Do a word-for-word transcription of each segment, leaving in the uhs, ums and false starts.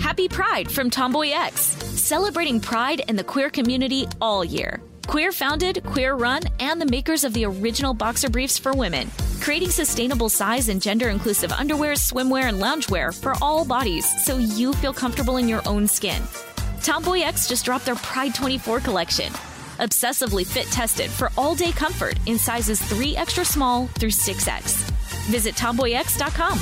Happy Pride from Tomboy X, celebrating pride and the queer community all year. Queer founded, queer run, and the makers of the original boxer briefs for women, creating sustainable size and gender inclusive underwear, swimwear, and loungewear for all bodies so you feel comfortable in your own skin. Tomboy X just dropped their Pride twenty-four collection. Obsessively fit tested for all day comfort in sizes three extra small through six X. Visit tomboy x dot com.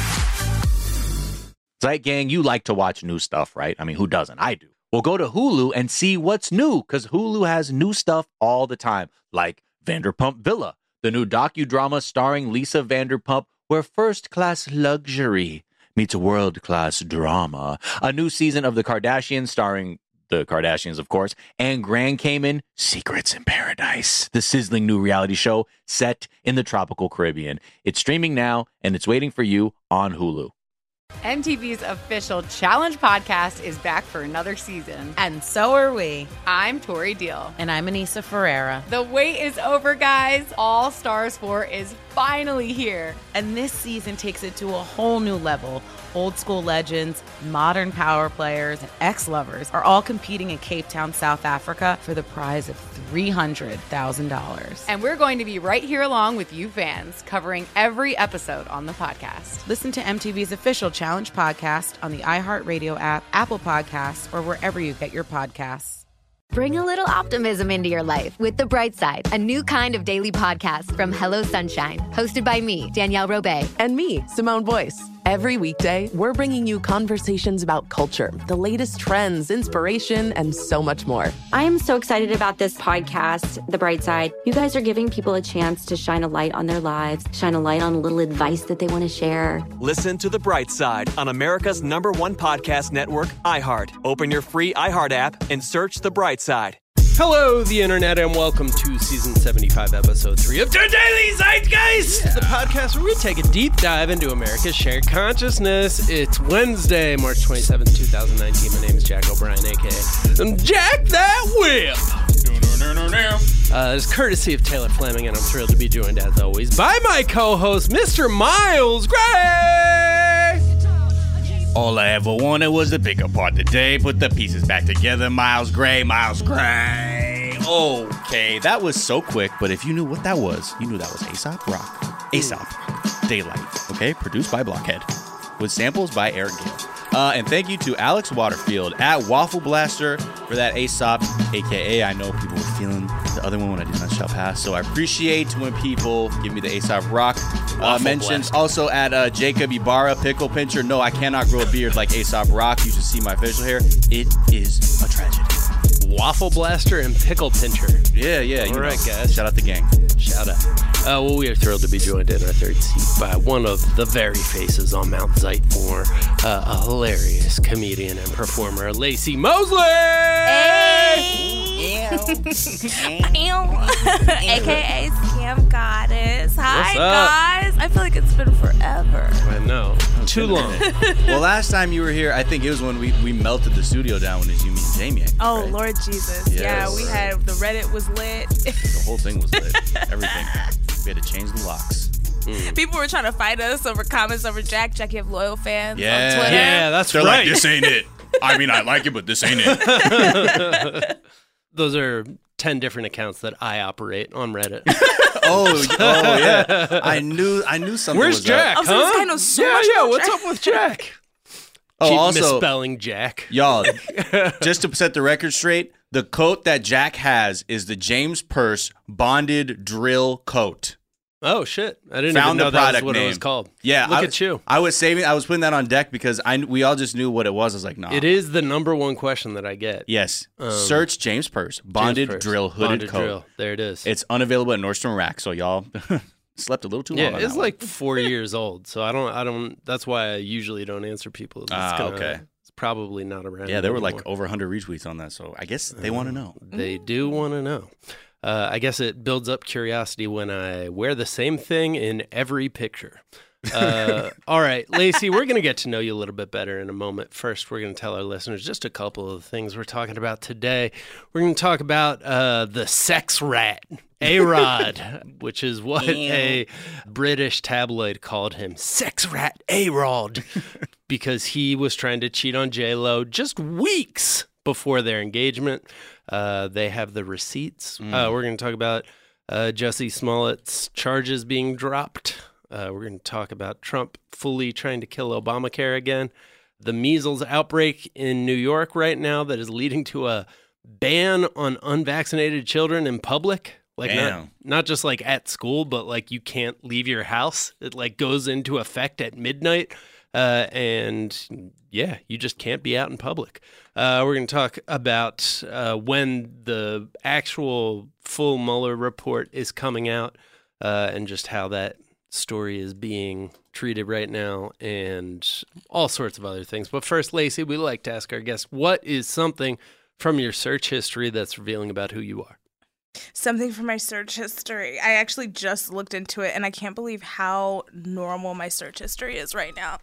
Zeit Gang, you like to watch new stuff, right? I mean, who doesn't? I do. Well, go to Hulu and see what's new, because Hulu has new stuff all the time, like Vanderpump Villa, the new docudrama starring Lisa Vanderpump, where first-class luxury meets world-class drama. A new season of The Kardashians starring the Kardashians, of course, and Grand Cayman, Secrets in Paradise, the sizzling new reality show set in the tropical Caribbean. It's streaming now, and it's waiting for you on Hulu. M T V's official Challenge podcast is back for another season. And so are we. I'm Tori Deal. And I'm Anissa Ferreira. The wait is over, guys. All Stars four is finally here. And this season takes it to a whole new level. Old school legends, modern power players, and ex-lovers are all competing in Cape Town, South Africa for the prize of three hundred thousand dollars. And we're going to be right here along with you fans, covering every episode on the podcast. Listen to M T V's official Challenge podcast on the iHeartRadio app, Apple Podcasts, or wherever you get your podcasts. Bring a little optimism into your life with The Bright Side, a new kind of daily podcast from Hello Sunshine, hosted by me, Danielle Robay. And me, Simone Boyce. Every weekday, we're bringing you conversations about culture, the latest trends, inspiration, and so much more. I am so excited about this podcast, The Bright Side. You guys are giving people a chance to shine a light on their lives, shine a light on a little advice that they want to share. Listen to The Bright Side on America's number one podcast network, iHeart. Open your free iHeart app and search The Bright Side. Hello, the internet, and welcome to season seventy-five, episode three of The Daily Zeitgeist, yeah. The podcast where we take a deep dive into America's shared consciousness. It's Wednesday, March twenty-seventh, twenty nineteen. My name is Jack O'Brien, a k a. Jack That Whip. Uh, it's courtesy of Taylor Fleming, and I'm thrilled to be joined, as always, by my co-host, Mister Miles Gray. All I ever wanted was to pick apart the day, put the pieces back together. Miles Gray, Miles Gray. Okay, that was so quick, but if you knew what that was, you knew that was Aesop Rock. Aesop Rock. Daylight. Okay, produced by Blockhead. With samples by Eric Gale. Uh, and thank you to Alex Waterfield at Waffle Blaster for that Aesop, a k a. I know people were feeling the other one when I did not shall pass, so I appreciate when people give me the Aesop Rock. Uh, mentions also at uh, Jacob Ibarra, Pickle Pincher. No, I cannot grow a beard like Aesop Rock. You should see my facial hair. It is a tragedy. Waffle Blaster and Pickle Pincher. Yeah, yeah. All right, know. guys. Shout out the gang. Shout out. Uh, well, we are thrilled to be joined in our third seat by one of the very faces on Mount Zeitmore, uh, a hilarious comedian and performer, Lacey Mosley! Hey! A K A Scam Goddess. Hi, guys. I feel like it's been forever. I know. Too long. Well, last time you were here, I think it was when we, we melted the studio down when it was you, me, and Jamie. Think, oh, right? Lord Jesus. Yes. Yeah, we had, the Reddit was lit. The whole thing was lit. Everything. We had to change the locks. Mm. People were trying to fight us over comments over Jack. Jack, you have loyal fans yeah. on Twitter. Yeah, that's They're right. like, this ain't it. I mean, I like it, but this ain't it. Those are ten different accounts that I operate on Reddit. oh, oh yeah. I knew I knew something Where's was Jack, up. Oh, so huh? this guy knows so yeah, much yeah, about what's Jack. up with Jack? Oh, Keep also, misspelling Jack. Y'all, just to set the record straight, the coat that Jack has is the James Purse bonded drill coat. Oh, shit. I didn't Found even know the that was product what name. it was called. Yeah. Look I, at you. I was saving, I was putting that on deck because I we all just knew what it was. I was like, nah. It is the number one question that I get. Yes. Um, Search James Purse, bonded James Purse, drill hooded bonded coat. drill. There it is. It's unavailable at Nordstrom Rack, so y'all slept a little too long yeah, on it's that like four years old, so I don't, I don't, that's why I usually don't answer people. It's Ah, gonna, okay. It's probably not around. Yeah, there were anymore. like over one hundred retweets on that, so I guess they uh, want to know. They do want to know. Uh, I guess it builds up curiosity when I wear the same thing in every picture. Uh, all right, Lacey, we're going to get to know you a little bit better in a moment. First, we're going to tell our listeners just a couple of things we're talking about today. We're going to talk about uh, the sex rat, A-Rod, which is what a British tabloid called him, sex rat A-Rod, because he was trying to cheat on J-Lo just weeks before their engagement. Uh, they have the receipts. Mm. Uh, we're going to talk about uh, Jussie Smollett's charges being dropped. Uh, we're going to talk about Trump fully trying to kill Obamacare again. The measles outbreak in New York right now that is leading to a ban on unvaccinated children in public. Like not, not just like at school, but like you can't leave your house. It like goes into effect at midnight. Uh, and yeah, you just can't be out in public. Uh, we're going to talk about uh, when the actual full Mueller report is coming out uh, and just how that story is being treated right now and all sorts of other things. But first, Lacey, we like to ask our guests, what is something from your search history that's revealing about who you are? Something from my search history. I actually just looked into it, and I can't believe how normal my search history is right now.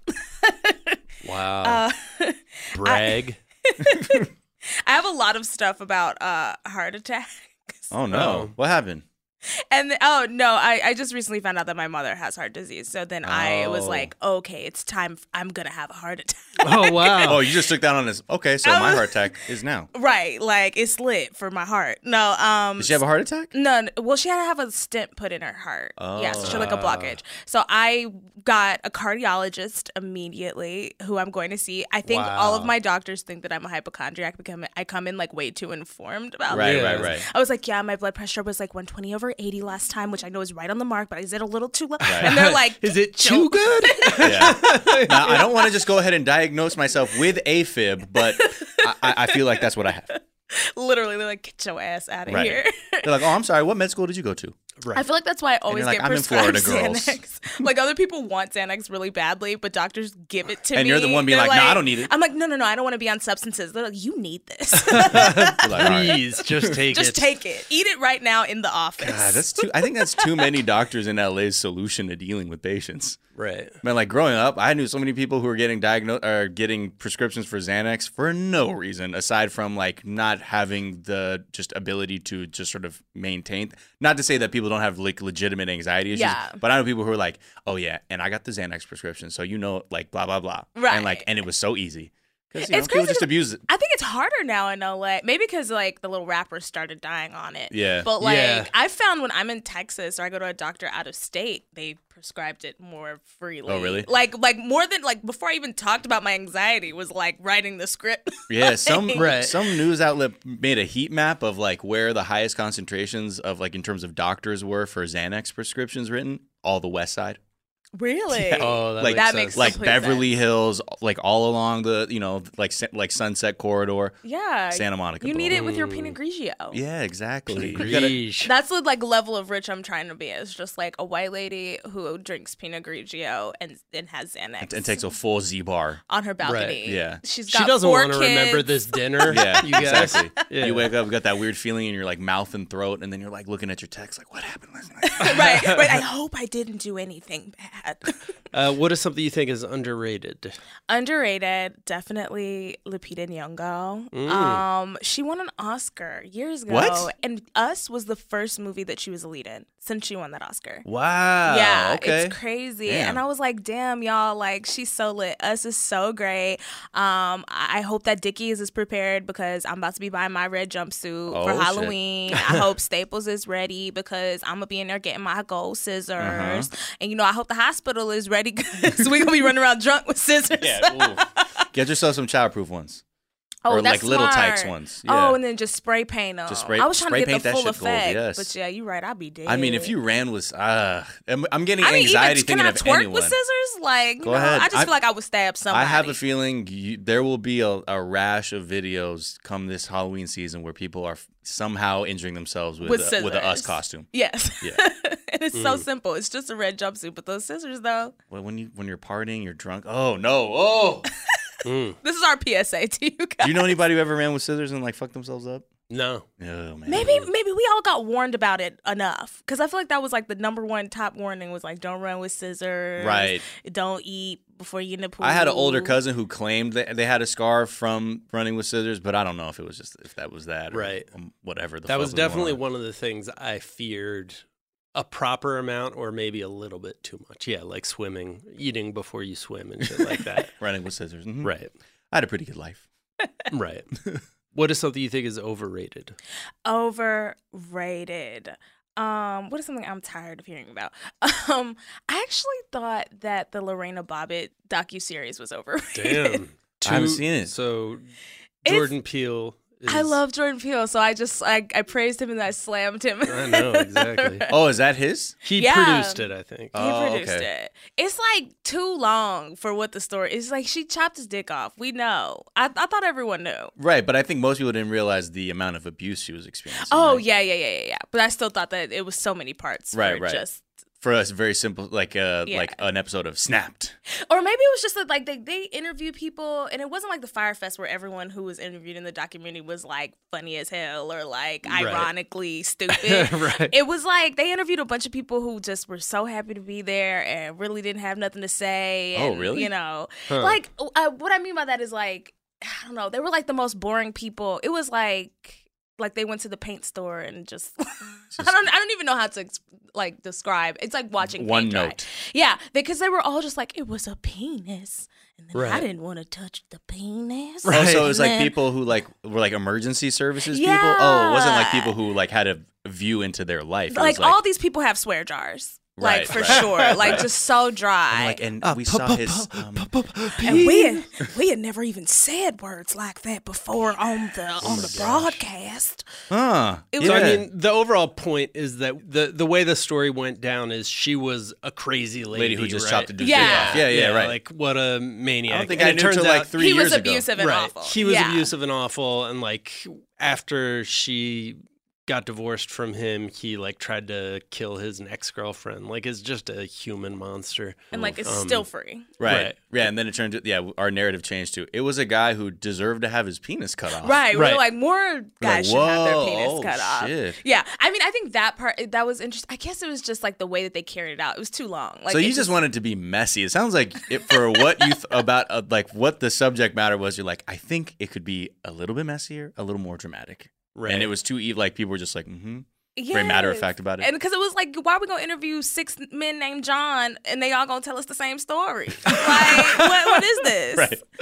Wow. Uh, Brag. I, I have a lot of stuff about uh, heart attacks. Oh, no. What happened? And, oh, no, I, I just recently found out that my mother has heart disease. So then oh. I was like, okay, it's time. F- I'm going to have a heart attack. Oh, wow. Oh, you just took that on as, okay, so my heart attack is now. Right. Like, it's lit for my heart. No. Um, Did she have a heart attack? No. Well, she had to have a stent put in her heart. Oh. Yeah, so she had like a blockage. So I got a cardiologist immediately who I'm going to see. I think wow. all of my doctors think that I'm a hypochondriac because I come in like way too informed about right, this. Right, right, right. I was like, yeah, my blood pressure was like one twenty over eighty last time, which I know is right on the mark, but is it a little too low? Right. And they're like, is it too good? Yeah. Now, I don't want to just go ahead and diagnose myself with AFib, but I, I feel like that's what I have. Literally, they're like, get your ass out of right. here. They're like, oh, I'm sorry, what med school did you go to? Right. I feel like that's why I always like, get I'm prescribed in Florida, girls. Xanax. Like, other people want Xanax really badly, but doctors give it to and me. And you're the one being like, like, no, I don't need it. I'm like, no, no, no, I don't want to be on substances. They're like, you need this. like, Please, right. just take just it. Just take it. Eat it right now in the office. God, that's too. I think that's too many doctors in L A's solution to dealing with patients. Right. Man, like growing up, I knew so many people who were getting diagnosed or getting prescriptions for Xanax for no reason aside from like not having the just ability to just sort of maintain. Not to say that people don't have like legitimate anxiety issues, yeah. but I know people who are like, oh yeah, and I got the Xanax prescription, so you know, like blah blah blah, right? And like, and it was so easy. Because you it's know, people crazy just abuse it. I think it's harder now in L A. Maybe because like the little rappers started dying on it. Yeah. But like yeah. I found when I'm in Texas or I go to a doctor out of state, they prescribed it more freely. Oh really? Like like more than like before I even talked about my anxiety was like writing the script. Yeah. Some right. some news outlet made a heat map of like where the highest concentrations of like in terms of doctors were for Xanax prescriptions written. All the West Side. Really? Yeah. Oh, that like makes that makes like Beverly sense. Hills, like all along the you know like like Sunset Corridor. Yeah, Santa Monica. You Boulevard. need it with your Pinot Grigio. Yeah, exactly. Grigio. That's the like level of rich I'm trying to be. It's just like a white lady who drinks Pinot Grigio and and has Xanax and, and takes a full Z bar on her balcony. Right. Yeah, she's got she doesn't four want to kids. remember this dinner. Yeah, you guys. exactly. Yeah. You wake up, you got that weird feeling in your like mouth and throat, and then you're like looking at your text, like, what happened last night? right, right. I hope I didn't do anything bad. Uh, what is something you think is underrated? Underrated, definitely Lupita Nyong'o. Mm. Um, she won an Oscar years ago, What? and Us was the first movie that she was a lead in since she won that Oscar. Wow. Yeah, Okay. it's crazy. Damn. And I was like, damn, y'all, like, she's so lit. Us is so great. Um, I I hope that Dickies is prepared because I'm about to be buying my red jumpsuit Oh, for shit. Halloween. I hope Staples is ready because I'm going to be in there getting my gold scissors. Uh-huh. And, you know, I hope the hospital is ready because we're going to be running around drunk with scissors. Yeah. Ooh. Get yourself some childproof ones. Oh, or that's like little smart. Tykes ones. Yeah. Oh, and then just spray paint them. Just spray- I was trying spray to get paint the that full shit gold, effect. yes. But yeah, you're right. I'll be dead. I mean, if you ran with, uh, I'm, I'm getting I mean, anxiety even, thinking can I of twerk anyone. with scissors? Like, you Go know, ahead. I just I- feel like I would stab somebody. I have a feeling you, there will be a, a rash of videos come this Halloween season where people are f- somehow injuring themselves with With a, with a us scissors. costume. Yes. Yeah. And it's so simple. It's just a red jumpsuit, but those scissors, though. Well, when you when you're partying, you're drunk. Oh no! Oh, This is our P S A to you guys. do you know anybody who ever ran with scissors and like fucked themselves up? No. Oh, man. Maybe maybe we all got warned about it enough, because I feel like that was like the number one top warning was like, don't run with scissors, Right. Don't eat before you get in the pool. I had an older cousin who claimed that they had a scar from running with scissors, but I don't know if it was just if that was that, or right? Whatever. The that fuck was definitely going on. one of the things I feared. A proper amount, or maybe a little bit too much. Yeah, like swimming, eating before you swim, and shit like that. Running with scissors. Mm-hmm. Right. I had a pretty good life. Right. What is something you think is overrated? Overrated. Um, what is something I'm tired of hearing about? Um, I actually thought that the Lorena Bobbitt docuseries was overrated. Damn. I haven't seen it. So Jordan Peele. Is... I love Jordan Peele, so I just I, I praised him and I slammed him. I know, exactly. Oh, is that his? He yeah. produced it, I think. He oh, produced okay. it. It's like too long for what the story is. Like she chopped his dick off. We know. I I thought everyone knew. Right, but I think most people didn't realize the amount of abuse she was experiencing. Oh right? yeah, yeah, yeah, yeah, yeah. But I still thought that it was so many parts. Right, for right. Just For us, very simple, like uh, Yeah. like an episode of Snapped. or maybe it was just that, like they they interviewed people, and it wasn't like the Fyre Fest where everyone who was interviewed in the documentary was like funny as hell or like Right. ironically stupid. Right. It was like they interviewed a bunch of people who just were so happy to be there and really didn't have nothing to say. Oh, and, really? You know, Huh. like uh, what I mean by that is like I don't know. They were like the most boring people. It was like. Like they went to the paint store and just, I don't I don't even know how to ex- like describe. It's like watching One paint dry. note. Yeah, because they were all just like it was a penis, and then I Right. didn't want to touch the penis. Oh, so it was And like then- people who like were like emergency services people. Oh, it wasn't like people who like had a view into their life. It like, was like all these people have swear jars. Right, like for right, sure, right. like just so dry. I'm like, and Uh, we pu- saw pu- his. pu- Um, pu- pu- and we had, we had never even said words like that before on the on the broadcast. huh. It yeah. So I mean, the overall point is that the the way the story went down is she was a crazy lady, lady who just right? chopped a dude's Yeah. dick off. Yeah, yeah, right. Like what a maniac. I don't think And I it knew turns till like out- three He years was ago. abusive and right. awful. He was Yeah. abusive and awful, and like after she got divorced from him, he like tried to kill his ex girlfriend. Like, is just a human monster, and like it's Um, still free. Right. Right. Yeah, and then it turned to yeah, our narrative changed to it was a guy who deserved to have his penis cut off. Right, Right. we're like more guys like, should have their whoa, penis oh, cut off. shit. Yeah, I mean, I think that part that was interesting. I guess it was just like the way that they carried it out. It was too long. Like, so it you just wanted to be messy. It sounds like it, for what you th- about uh, like what the subject matter was. You're like, I think it could be a little bit messier, a little more dramatic. Right. And it was too e- like people were just like, mm-hmm. Yes. Very matter of fact about it. And because it was like, why are we gonna interview six men named John and they all gonna tell us the same story? Like, what, what is this?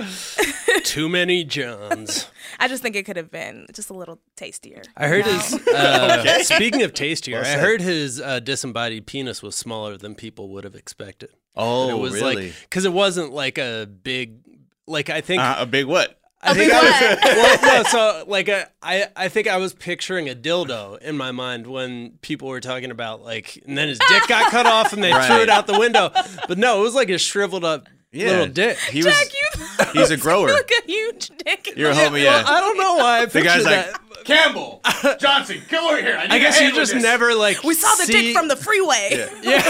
Right. Too many Johns. I just think it could have been just a little tastier. I heard his. Uh, Okay. Speaking of tastier, Well I said. heard his uh, disembodied penis was smaller than people would have expected. Oh, it was really? like because it wasn't like a big, like I think Uh, a big what? I A think big I what? was, well, no, so like a, I, I think I was picturing a dildo in my mind when people were talking about like, and then his dick got cut off and they Right. threw it out the window. But no, it was like a shriveled up Yeah. little dick. He Jack, was. you He's a grower. like a huge dick. You're a homie, yeah. Well, I don't know why I The pictured guy's that. like, Campbell, Johnson, come over here. I, need I a guess hand you with just this." never like. We saw the see- dick from the freeway.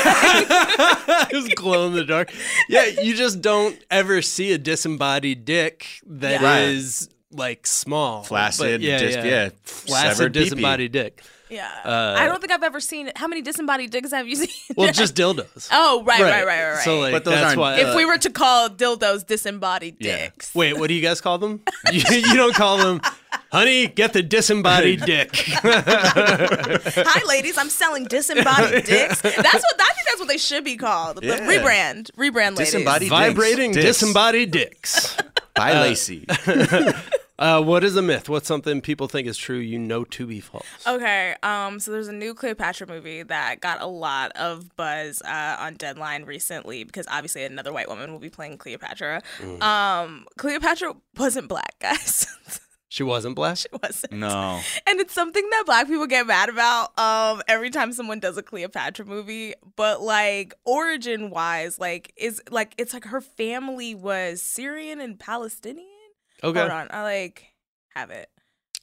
Yeah. It was glow in the dark. Yeah, you just don't ever see a disembodied dick that Yeah. is like small. Flaccid, But yeah, dis- yeah. yeah, Flaccid severed pee-pee. disembodied dick. Yeah. Uh, I don't think I've ever seen it. How many disembodied dicks have you seen? Well, just dildos. Oh, right, right, right, right, right. So like, But those that's aren't- why. if uh, we were to call dildos disembodied Yeah. dicks. wait, what do you guys call them? you, you don't call them, honey, get the disembodied dick. Hi, ladies. I'm selling disembodied dicks. That's what I think. That's what they should be called. Yeah. The rebrand, rebrand, ladies. Disembodied Vibrating dicks. disembodied dicks. By Lacey. Uh, what is a myth? What's something people think is true you know to be false? Okay, um, so there's a new Cleopatra movie that got a lot of buzz uh, on Deadline recently because obviously another white woman will be playing Cleopatra. Mm. Um, Cleopatra wasn't black, guys. She wasn't black? She wasn't. No. And it's something that black people get mad about um, every time someone does a Cleopatra movie. But like origin wise, like is like it's like her family was Syrian and Palestinian. Okay. Hold on, I like have it.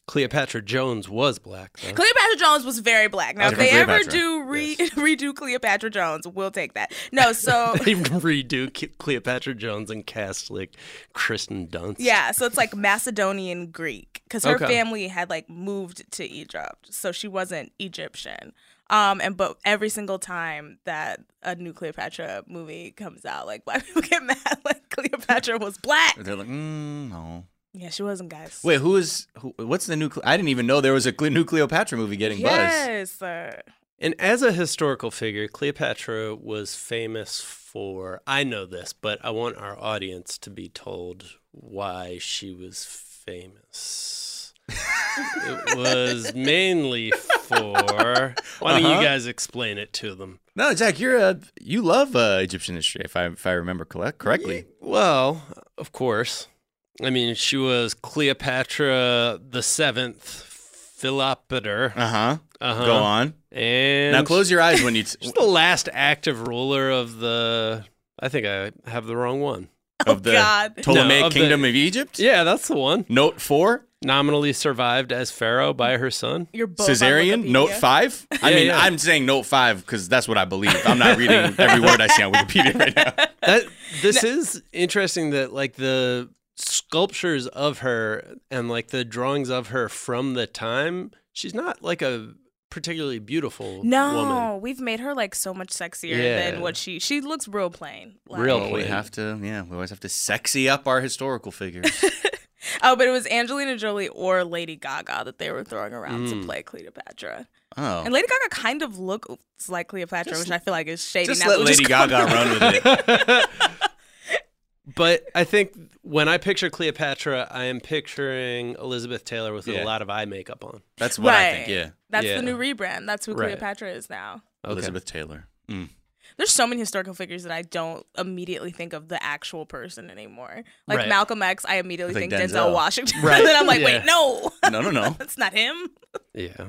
Cleopatra Jones was black, though. Cleopatra Jones was very black. Now, if they Cleopatra. ever do re- yes. redo Cleopatra Jones, we'll take that. No, so... they redo Cleopatra Jones and cast, like, Kristen Dunst. Yeah, so it's like Macedonian Greek, because her Okay. family had, like, moved to Egypt, so she wasn't Egyptian. Um, and but every single time that a new Cleopatra movie comes out, like, black people get mad like Cleopatra was black. They're like, mm, no. Yeah, she wasn't, guys. Wait, who is? Who, what's the new? Cle- I didn't even know there was a Cle- new Cleopatra movie getting buzz. Yes. Uh, And as a historical figure, Cleopatra was famous for, I know this, but I want our audience to be told why she was famous. It was mainly for, why don't Uh-huh. you guys explain it to them? No, Jack, you're a you love uh, Egyptian history, if I if I remember collect- correctly. Well, of course. I mean, she was Cleopatra the Seventh Philopater. Uh huh. Uh-huh. Go on. And Now close your eyes when you. T- she's the last active ruler of the. I think I have the wrong one. of the God. Ptolemaic No, of the- Kingdom of Egypt. Yeah, that's the one. Note four. Nominally survived as pharaoh by her son. You're both on Caesarean. Wikipedia. Note five. I Yeah, mean, yeah. I'm saying note five because that's what I believe. I'm not reading every word I see on Wikipedia right now. That this is interesting that like the sculptures of her and like the drawings of her from the time, she's not like a particularly beautiful No, woman. we've made her like so much sexier Yeah. than what she. She looks real plain. Like, Real Well, we plain. have to, yeah, we always have to sexy up our historical figures. Oh, but it was Angelina Jolie or Lady Gaga that they were throwing around Mm. to play Cleopatra. Oh, And Lady Gaga kind of looks like Cleopatra, Just- which I feel like is shady. just now let that we Lady called Gaga her- run with it. But I think when I picture Cleopatra, I am picturing Elizabeth Taylor with Yeah. a lot of eye makeup on. That's what right. I think. Yeah, That's Yeah. the new rebrand. That's who Right. Cleopatra is now. Okay. Elizabeth Taylor. Mm. There's so many historical figures that I don't immediately think of the actual person anymore. Like Right. Malcolm X, I immediately I think, think Denzel Denzel. Washington. Right. And then I'm like, Yeah. wait, no, No, no, no. that's not him. Yeah.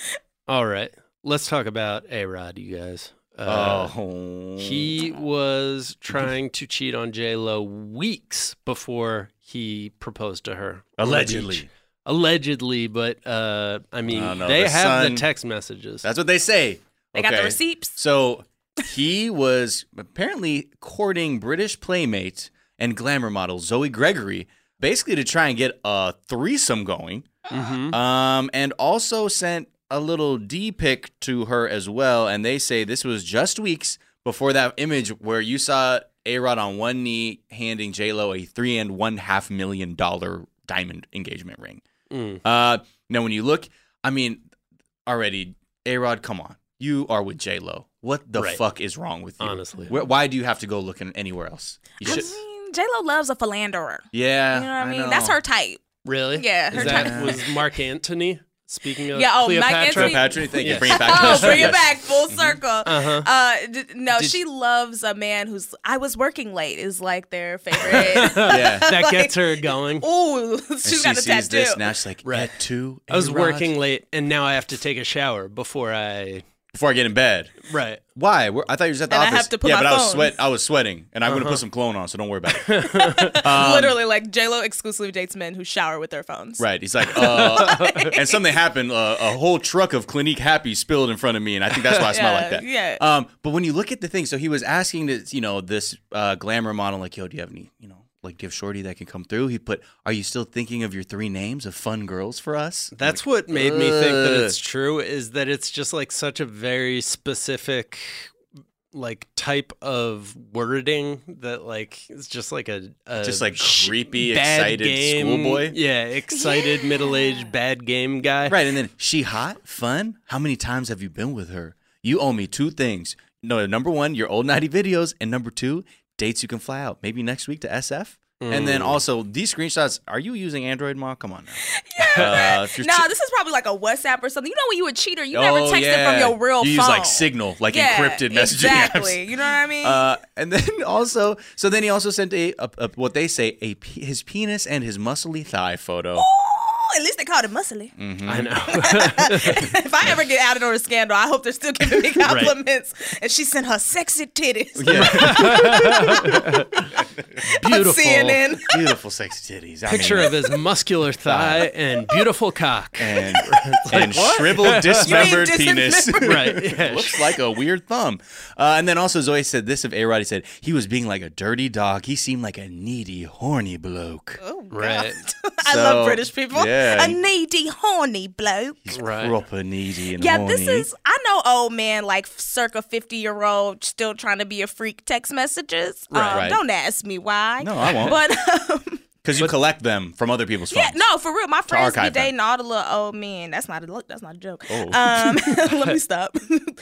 All right. Let's talk about A-Rod, you guys. Uh, oh, He was trying to cheat on J-Lo weeks before he proposed to her. on the Allegedly. beach. Allegedly, but uh, I mean, No, no, they the have son- the text messages. That's what they say. They got the Okay. receipts. So he was apparently courting British playmate and glamour model Zoe Gregory, basically to try and get a threesome going. Mhm. Um, and also sent a little D pic to her as well. And they say this was just weeks before that image where you saw A-Rod on one knee handing J-Lo a three and one half million dollar diamond engagement ring. Mm. Uh, now, when you look, I mean, already, A-Rod, come on. You are with J-Lo. What the Right. fuck is wrong with you? Honestly. Where, why do you have to go looking anywhere else? You I should, mean, J-Lo loves a philanderer. yeah. You know what I mean? know. That's her type. Really? Yeah, Is her that type. was Mark Antony? Speaking of Yeah, oh, Mike Cleopatra. Antony- Cleopatra, thank you. Yes. Bring it back. to Oh, history, bring it yes. back full circle. Uh-huh. Uh, d- no, Did- she loves a man who's. I was working late is like their favorite. Yeah. That Like, gets her going. Ooh, And she's she got a sees tattoo. this, now she's like, Right. at two, I was A-Rod? working late, and now I have to take a shower before I. Before I get in bed. Right. Why? Where- I thought you were just at the And I office. have to put yeah, my but I was phone. sweat. I was sweating, and I'm Uh-huh. gonna put some cologne on, so don't worry about it. Um, Literally, like J Lo exclusively dates men who shower with their phones. Right. He's like, uh, and something happened. Uh, a whole truck of Clinique Happy spilled in front of me, and I think that's why I smell Yeah, like that. yeah. Um, but when you look at the thing, so he was asking this, you know, this uh, glamour model, like, yo, do you have any, you know, like, do you have shorty that can come through? He put, are you still thinking of your three names of fun girls for us? That's what made me think that Ugh. it's true, is that it's just like such a very specific like type of wording that like it's just like a, a Just like sh- creepy, bad excited game- schoolboy? Yeah, excited middle-aged bad game guy. Right. And then, she hot? Fun? How many times have you been with her? You owe me two things. No, number one, your old ninety videos. And number two, dates you can fly out. Maybe next week to S F. And then also, these screenshots, are you using Android, Ma? Come on now. Yeah. Uh, if you're nah, che- this is probably like a WhatsApp or something. You know, when you a cheater, you never Oh, texted yeah. from your real you phone. use like Signal, like Yeah, encrypted messaging exactly. apps. You know what I mean? Uh, and then also, so then he also sent a, a, a what they say a pe- his penis and his muscly thigh photo. Oh, at least they called it muscly. Mm-hmm. I know. If I ever get outed on a scandal, I hope they're still giving me compliments. Right. And she sent her sexy titties. Yeah. Beautiful. On C N N. Beautiful sexy titties. I Picture mean, of his muscular thigh and beautiful cock. And, and shriveled, dismembered penis. Right. Yeah. Looks like a weird thumb. Uh, and then also Zoe said this of A-Rod. He said, he was being like a dirty dog. He seemed like a needy, horny bloke. Oh, God. Right. I So, love British people. yeah. A needy, horny bloke. He's Right. proper needy and Yeah, horny. this is, I know old man, like circa fifty-year-old, still trying to be a freak text messages. Right. Um, Right. Don't ask me why. No, I won't. But, um, Because you collect them from other people's phones. yeah, no, for real. My friends be archive them. dating all the little old men. That's not a, that's not a joke. Oh. Um, let me stop.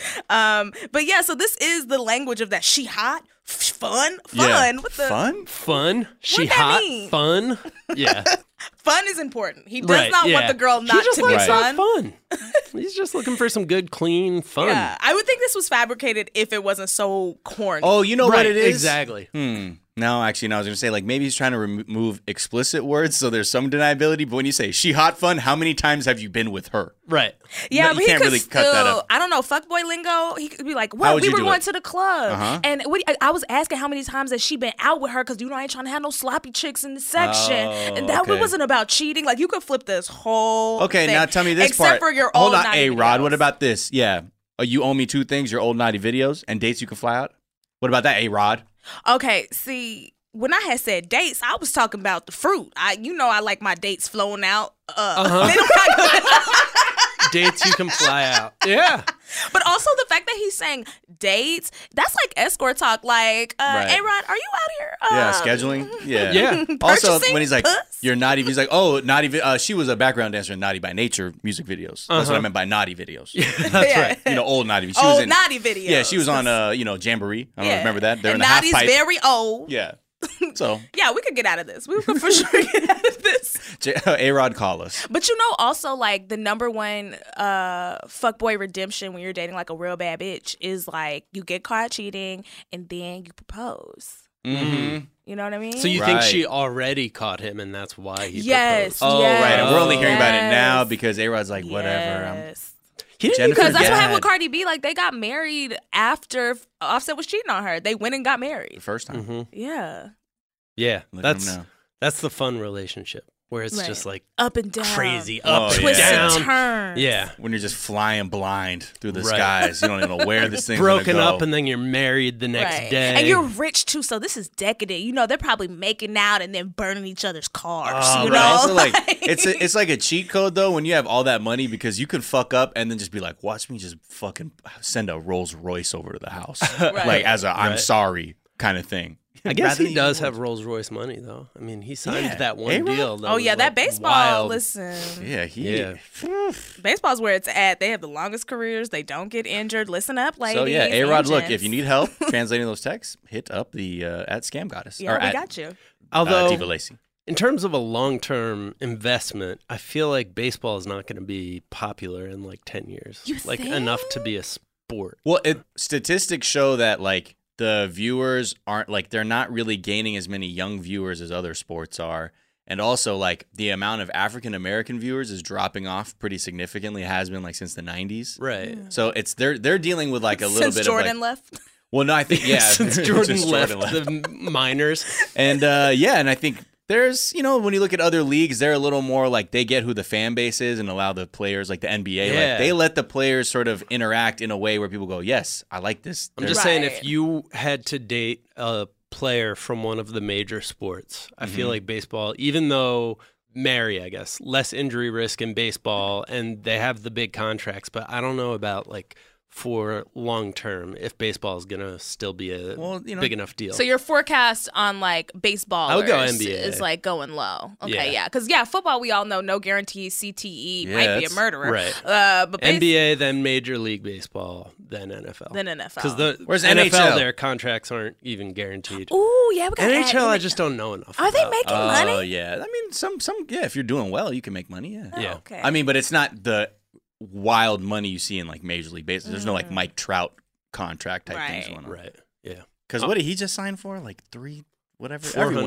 um, but yeah, so this is the language of that. She hot, f- fun, fun. Yeah. What the Fun? Fun. She that hot. mean? Fun. Yeah. Fun is important. He does Right, not yeah. want the girl not he just to be likes fun. fun. He's just looking for some good, clean fun. Yeah, I would think this was fabricated if it wasn't so corny. Oh, you know right, what it is? Exactly. Hmm. No, actually, no. I was going to say, like, maybe he's trying to remove explicit words, so there's some deniability. But when you say she hot fun, how many times have you been with her? Right. Yeah, No, but you he can't could really still, cut that up. I don't know, fuckboy lingo. He could be like, How "What? would We you were do going it? to the club, Uh-huh. and what, I, I was asking how many times that she been out with her because you know I ain't trying to have no sloppy chicks in the section, Oh, and that okay. wasn't about cheating. Like you could flip this whole Okay, thing. now tell me this except part. for your Hold old on, naughty hey Rod, videos. what about this? Yeah, uh, you owe me two things: your old naughty videos and dates you can fly out. What about that, A Rod? Okay, see. When I had said dates, I was talking about the fruit. I, you know, I like my dates flowing out. Uh, Uh-huh. they don't got- Dates you can fly out. Yeah. But also the fact that he's saying dates, that's like escort talk. Like, uh, Right. hey, Rod, are you out here? Uh, Yeah, scheduling. Yeah, Yeah. Also, Purchasing when he's like, puss? "You're naughty," he's like, "Oh, naughty." Vi- uh, she was a background dancer in Naughty by Nature music videos. That's what I Uh-huh. meant by naughty videos. That's Yeah. right. You know, old naughty. She Old was in, naughty videos. Yeah, she was on uh, you know, Jamboree. I don't know, remember that? They're and in the half Naughty's pipe. very old. Yeah. So, Yeah, we could get out of this. We could for sure get out of this. J- A Rod, call us. But you know, also like the number one uh, fuckboy redemption when you're dating like a real bad bitch is like you get caught cheating and then you propose. Mm-hmm. You know what I mean? So you think Right. she already caught him and that's why he Yes. proposed? Oh, right. And we're only hearing about it Yes. now because A Rod's like, whatever. I'm, Yes. He didn't Jennifer Because that's what Gad. happened with Cardi B. Like they got married after Offset was cheating on her. They went and got the married. first time. Mm-hmm. Yeah. Yeah. Look at That's him now. that's the fun relationship where it's Right. just like Up and down. crazy Oh, up and Twists down. and turns. Yeah. When you're just flying blind through the Right. skies. You don't even know where this thing's Broken gonna go. up and then you're married the next Right. day. And you're rich too, so this is decadent. You know, they're probably making out and then burning each other's cars. Oh, you right. know? Also, like it's a, it's like a cheat code though when you have all that money because you could fuck up and then just be like, watch me just fucking send a Rolls Royce over to the house, Right. like as a I'm Right. sorry kind of thing. I guess Rather he than does you- have Rolls Royce money though. I mean, he signed Yeah. that one A-Rod? deal. That oh was, yeah, that like, baseball. wild. Listen, Yeah, he. Yeah. baseball's where it's at. They have the longest careers. They don't get injured. Listen up, ladies. So yeah, A Rod, and look, gents. if you need help translating those texts, hit up the uh, at Scam Goddess yeah, or we at got you. Although uh, Diva Lacey. in terms of a long-term investment, I feel like baseball is not going to be popular in like ten years. You like think? enough to be a sport. Well, it, statistics show that like the viewers aren't like they're not really gaining as many young viewers as other sports are. And also, like, the amount of African-American viewers is dropping off pretty significantly. It has been, like, since the nineties. Right. So it's they're they're dealing with, like, a little Since bit Jordan of, like... left. Well, no, I think, yeah. Since Jordan since left the minors. And, uh, yeah, and I think there's, you know, when you look at other leagues, they're a little more, like, they get who the fan base is and allow the players, like the N B A, Yeah. like, they let the players sort of interact in a way where people go, yes, I like this. I'm They're- just saying, Right. if you had to date a player from one of the major sports, I feel like baseball, even though marry, I guess, less injury risk in baseball, and they have the big contracts, but I don't know about like for long term if baseball is gonna still be a Well, you know- big enough deal. So your forecast on like baseball I would go N B A. is like going low. Okay, Yeah. yeah, because yeah, football we all know no guarantees. C T E Yeah, might be a it's- murderer, right. Uh, but N B base- A, then Major League Baseball, then N F L. Then N F L. Because the Where's N F L, N H L? their contracts aren't even guaranteed. Ooh, yeah, we got N H L, I just don't know enough. Are they about. making Oh, money? yeah. I mean, some, some, yeah, if you're doing well, you can make money, yeah. Yeah. Okay. I mean, but it's not the wild money you see in like Major League Baseball. There's no like Mike Trout contract type things Right. going on. Right. Yeah. Because what did he just sign for? Like three, whatever. four hundred. Everyone did.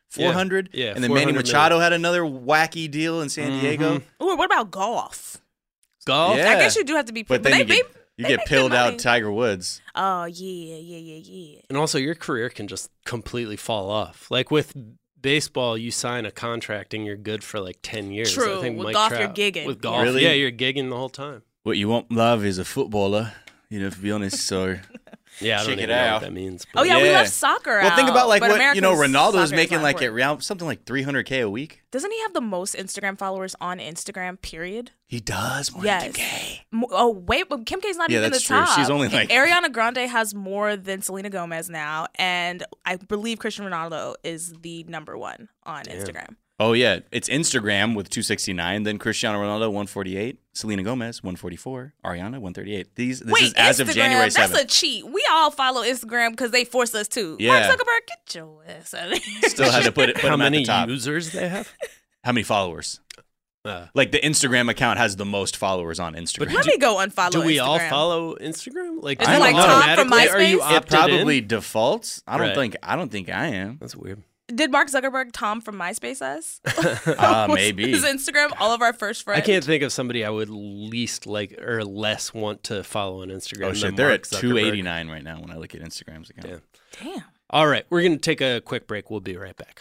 four hundred. Yeah, yeah, and then Manny four hundred Machado had another wacky deal in San mm-hmm. Diego. Ooh, what about golf? Golf? Yeah. I guess you do have to be. But But, then they, you get, they, you they get make pilled good out money. Tiger Woods. Oh yeah, yeah, yeah, yeah. And also, your career can just completely fall off. Like with baseball, you sign a contract and you're good for like ten years. True. I think With Mike golf, Trout, you're gigging. With golf, Really? yeah, you're gigging the whole time. What you won't love is a footballer, you know, to be honest. So Yeah, I don't check even it know out. what that means. Oh yeah, we Yeah. left soccer Well, out. think about like but what you know. America's Ronaldo is soccer is making not like at important. around something like three hundred k a week. Doesn't he have the most Instagram followers on Instagram? Period. He does more Yes. than Kim K. Mo- Oh wait, but Kim K's not Yeah, even that's the true. top. She's only, like- Ariana Grande has more than Selena Gomez now, and I believe Cristiano Ronaldo is the number one on Instagram. Oh yeah, it's Instagram with two sixty-nine. Then Cristiano Ronaldo one forty-eight, Selena Gomez one forty-four, Ariana one thirty-eight. These this Wait, is as Instagram, of January seventh. that's a cheat. We all follow Instagram because they force us to. Yeah. Mark Zuckerberg, get your ass out of here. Still had to put it. Put How him at many the top. users they have? How many followers? Uh, Like the Instagram account has the most followers on Instagram. Let me go unfollow do we Instagram. all follow Instagram? Like, Is do it you like Tom from automatically- Are you MySpace? It opted probably in? defaults. I don't Right. think. I don't think I am. That's weird. Did Mark Zuckerberg Tom from MySpace us? Uh, Was maybe. His Instagram, all of our first friends. I can't think of somebody I would least like or less want to follow on Instagram. Oh than shit, they're Mark at Zuckerberg. two eighty-nine right now when I look at Instagram's account. Yeah. Damn. All right, we're going to take a quick break. We'll be right back.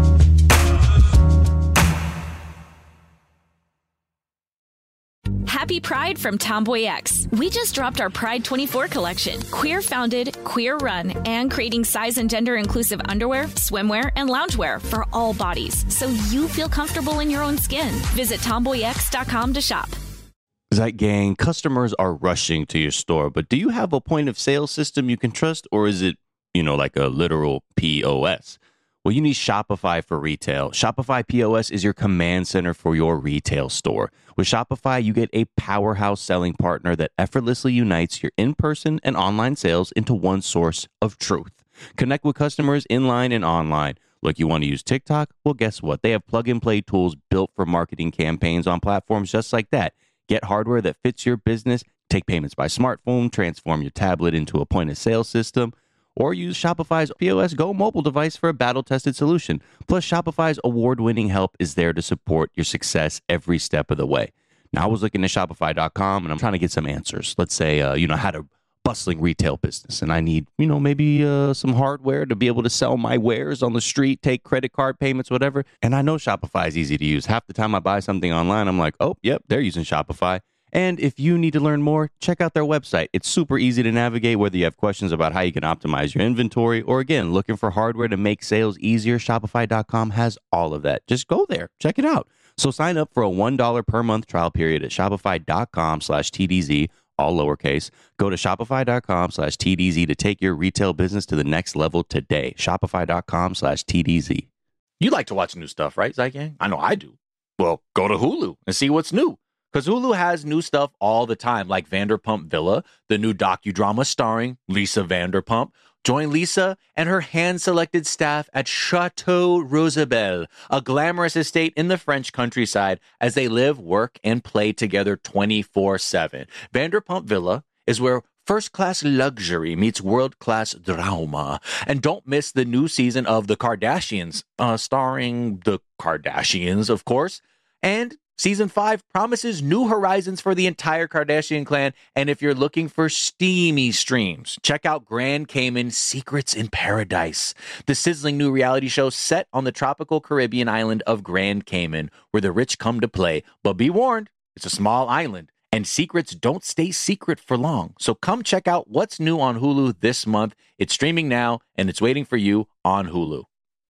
Happy Pride from Tomboy X. We just dropped our Pride twenty-four collection. Queer founded, queer run, and creating size and gender inclusive underwear, swimwear, and loungewear for all bodies so you feel comfortable in your own skin. Visit tomboy x dot com to shop. Zeit Gang, customers are rushing to your store, but do you have a point of sale system you can trust, or is it, you know, like a literal P O S? Well, you need Shopify for retail. Shopify P O S is your command center for your retail store. With Shopify, you get a powerhouse selling partner that effortlessly unites your in-person and online sales into one source of truth. Connect with customers in-line and online. Look, you want to use TikTok? Well, guess what? They have plug-and-play tools built for marketing campaigns on platforms just like that. Get hardware that fits your business, take payments by smartphone, transform your tablet into a point-of-sale system, or use Shopify's P O S Go mobile device for a battle-tested solution. Plus, Shopify's award-winning help is there to support your success every step of the way. Now, I was looking at Shopify dot com, and I'm trying to get some answers. Let's say, uh, you know, I had a bustling retail business, and I need, you know, maybe uh, some hardware to be able to sell my wares on the street, take credit card payments, whatever. And I know Shopify is easy to use. Half the time I buy something online, I'm like, oh, yep, they're using Shopify. And if you need to learn more, check out their website. It's super easy to navigate, whether you have questions about how you can optimize your inventory or, again, looking for hardware to make sales easier. Shopify dot com has all of that. Just go there. Check it out. So sign up for a one dollar per month trial period at shopify dot com slash T D Z, all lowercase. Go to shopify dot com slash T D Z to take your retail business to the next level today. shopify dot com slash T D Z. You like to watch new stuff, right, Zeit Gang? I know I do. Well, go to Hulu and see what's new. Because Hulu has new stuff all the time, like Vanderpump Villa, the new docudrama starring Lisa Vanderpump. Join Lisa and her hand-selected staff at Chateau Rosabelle, a glamorous estate in the French countryside, as they live, work, and play together twenty-four seven. Vanderpump Villa is where first-class luxury meets world-class drama. And don't miss the new season of The Kardashians, uh, starring the Kardashians, of course. And Season five promises new horizons for the entire Kardashian clan, and if you're looking for steamy streams, check out Grand Cayman Secrets in Paradise, the sizzling new reality show set on the tropical Caribbean island of Grand Cayman, where the rich come to play. But be warned, it's a small island, and secrets don't stay secret for long. So come check out what's new on Hulu this month. It's streaming now, and it's waiting for you on Hulu.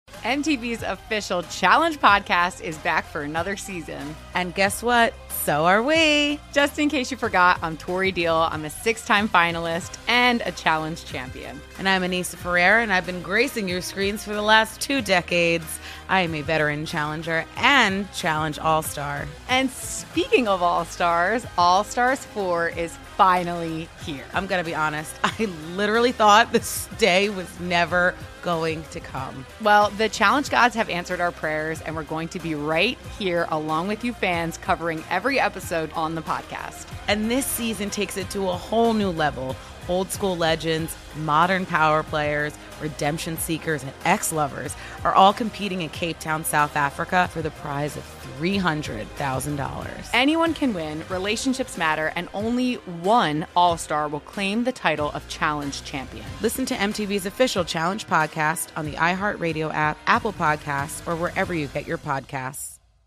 M T V's official Challenge podcast is back for another season. And guess what? So are we. Just in case you forgot, I'm Tori Deal. I'm a six-time finalist and a challenge champion. And I'm Anissa Ferreira, and I've been gracing your screens for the last two decades. I am a veteran challenger and challenge all-star. And speaking of all-stars, All-Stars four is finally here. I'm going to be honest. I literally thought this day was never going to come. Well, the challenge gods have answered our prayers, and we're going to be right here along with you fans covering every episode on the podcast. And this season takes it to a whole new level. Old school legends, modern power players, redemption seekers, and ex-lovers are all competing in Cape Town, South Africa for the prize of three hundred thousand dollars. Anyone can win, relationships matter, and only one All-Star will claim the title of Challenge Champion. Listen to M T V's official Challenge podcast on the iHeartRadio app, Apple Podcasts, or wherever you get your podcasts.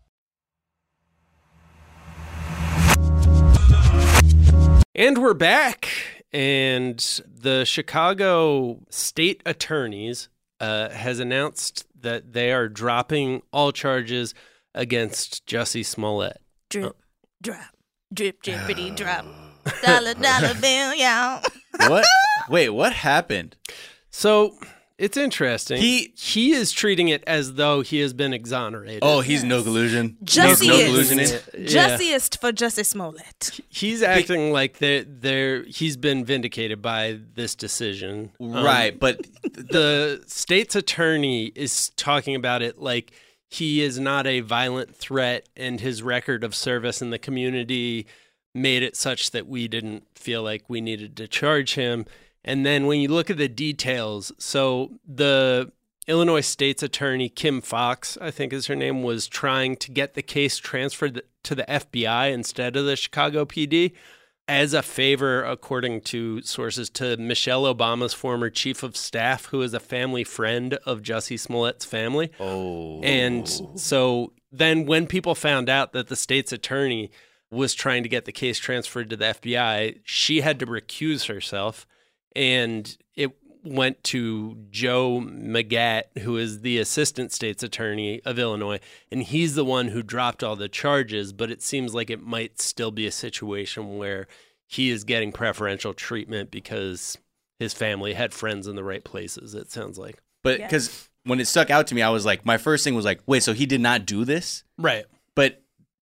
And we're back. And the Chicago state attorneys uh, has announced that they are dropping all charges against Jussie Smollett. Drip, oh. drop, drip, drippity, drop. Dollar, dollar bill, y'all. What? Wait, what happened? So it's interesting. He he is treating it as though he has been exonerated. Oh, he's yes. no collusion. Jussiest, no collusion in? Jussiest for Jussie Smollett. He's acting like they're, they're, he's been vindicated by this decision. Right, um, but the state's attorney is talking about it like he is not a violent threat and his record of service in the community made it such that we didn't feel like we needed to charge him. And then when you look at the details, so the Illinois state's attorney, Kim Fox, I think is her name, was trying to get the case transferred to the F B I instead of the Chicago P D as a favor, according to sources, to Michelle Obama's former chief of staff, who is a family friend of Jussie Smollett's family. Oh. And so then when people found out that the state's attorney was trying to get the case transferred to the F B I, she had to recuse herself. And it went to Joe Magatt, who is the assistant state's attorney of Illinois, and he's the one who dropped all the charges, but it seems like it might still be a situation where he is getting preferential treatment because his family had friends in the right places, it sounds like. But because yes. when it stuck out to me, I was like, my first thing was like, wait, so he did not do this? Right. But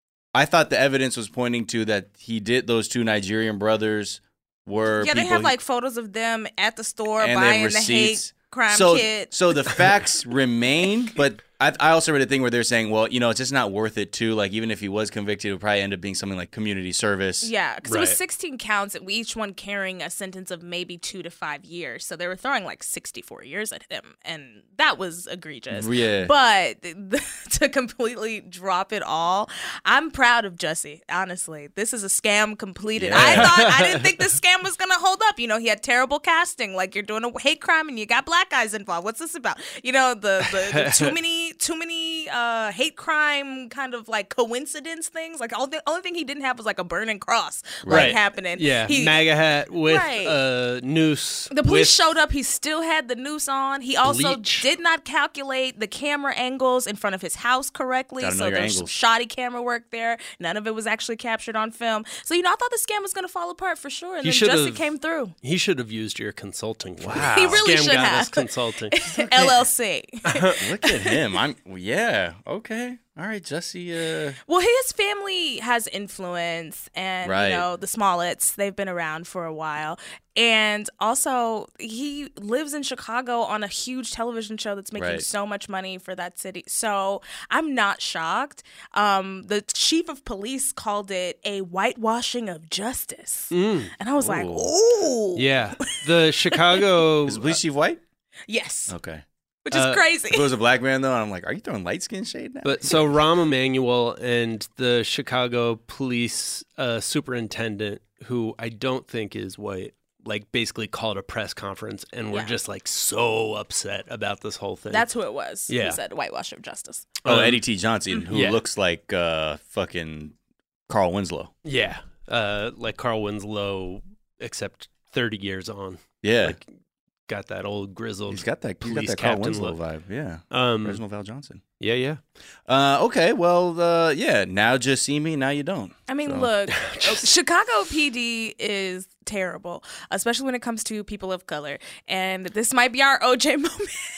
I thought the evidence was pointing to that he did, those two Nigerian brothers were yeah, they have he, like photos of them at the store and buying the hate crime so, kit. So the facts remain, but I, I also read a thing where they're saying, well, you know, it's just not worth it too. Like even if he was convicted, it would probably end up being something like community service. Yeah, because right. it was sixteen counts, and each one carrying a sentence of maybe two to five years. So they were throwing like sixty-four years at him, and that was egregious. Yeah. But to completely drop it all, I'm proud of Jussie. Honestly, this is a scam completed. Yeah. I thought I didn't think this scam was gonna hold up. You know, he had terrible casting. Like you're doing a hate crime and you got black guys involved. What's this about? You know, the, the, the too many too many uh, hate crime kind of like coincidence things. Like all the only thing he didn't have was like a burning cross like right. happening. Yeah, he, MAGA hat with right. a noose. The police with showed up. He still had the noose on. He also bleach. did not calculate the camera angles in front of his house correctly. Gotta so know your there's some angles. shoddy camera work there. None of it was actually captured on film. So you know, I thought the scam was going to fall apart for sure. And He then Jussie should've- came through. He should have used your consulting. firm. Wow. He really Scam should Goddess have. Consulting. L L C. Look at him. I'm yeah. Okay. All right, Jussie. Uh, Well, his family has influence, and Right. you know the Smolletts. They've been around for a while, and also he lives in Chicago on a huge television show that's making Right. so much money for that city. So I'm not shocked. Um, the chief of police called it a whitewashing of justice, Mm. and I was like, Ooh. "Ooh, Yeah, the Chicago. is the police chief white? yes," Okay. which is Uh, crazy. If it was a black man though, I'm like, are you throwing light skin shade now? But so Rahm Emanuel and the Chicago police uh, superintendent, who I don't think is white, like basically called a press conference and were Yeah. just like so upset about this whole thing. That's who it was. Yeah. Who said whitewash of justice. oh, um, Eddie T. Johnson, who yeah. looks like uh, fucking Carl Winslow. yeah, uh, like Carl Winslow, except thirty years on. Yeah. Like, got that old grizzled. He's got that. He's got police that Carl captain Winslow look. vibe. Yeah. Um, Reginald Val Johnson. yeah, yeah. Uh, okay. Well, uh, yeah. Now just see me. Now you don't. I mean, So- look, Chicago P D is terrible, especially when it comes to people of color. And this might be our O J moment.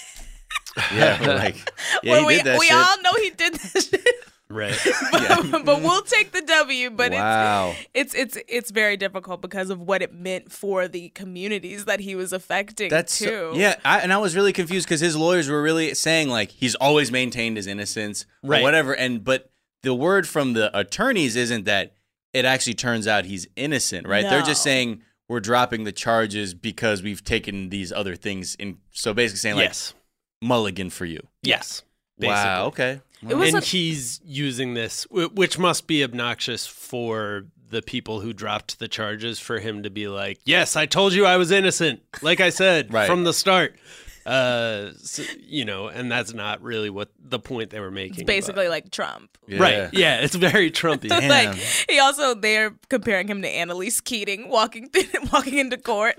Yeah. Like, yeah, Where he we, did that we shit. all know he did that shit. Right. but, but we'll take the W. But Wow. it's, it's it's it's very difficult because of what it meant for the communities that he was affecting That's too. yeah, I, and I was really confused because his lawyers were really saying like he's always maintained his innocence or Right. whatever, and but the word from the attorneys isn't that it actually turns out he's innocent, right? They're just No. saying we're dropping the charges because we've taken these other things in. So basically saying like, yes. mulligan for you. Yes. Basically. Wow. Okay. It was and a- he's using this, which must be obnoxious for the people who dropped the charges, for him to be like, yes, I told you I was innocent. Like I said right. from the start. Uh, so, you know, and that's not really what the point they were making. It's basically but. like Trump. Yeah. Right. Yeah, it's very Trumpy. Like, he also, they're comparing him to Annalise Keating walking th- walking into court.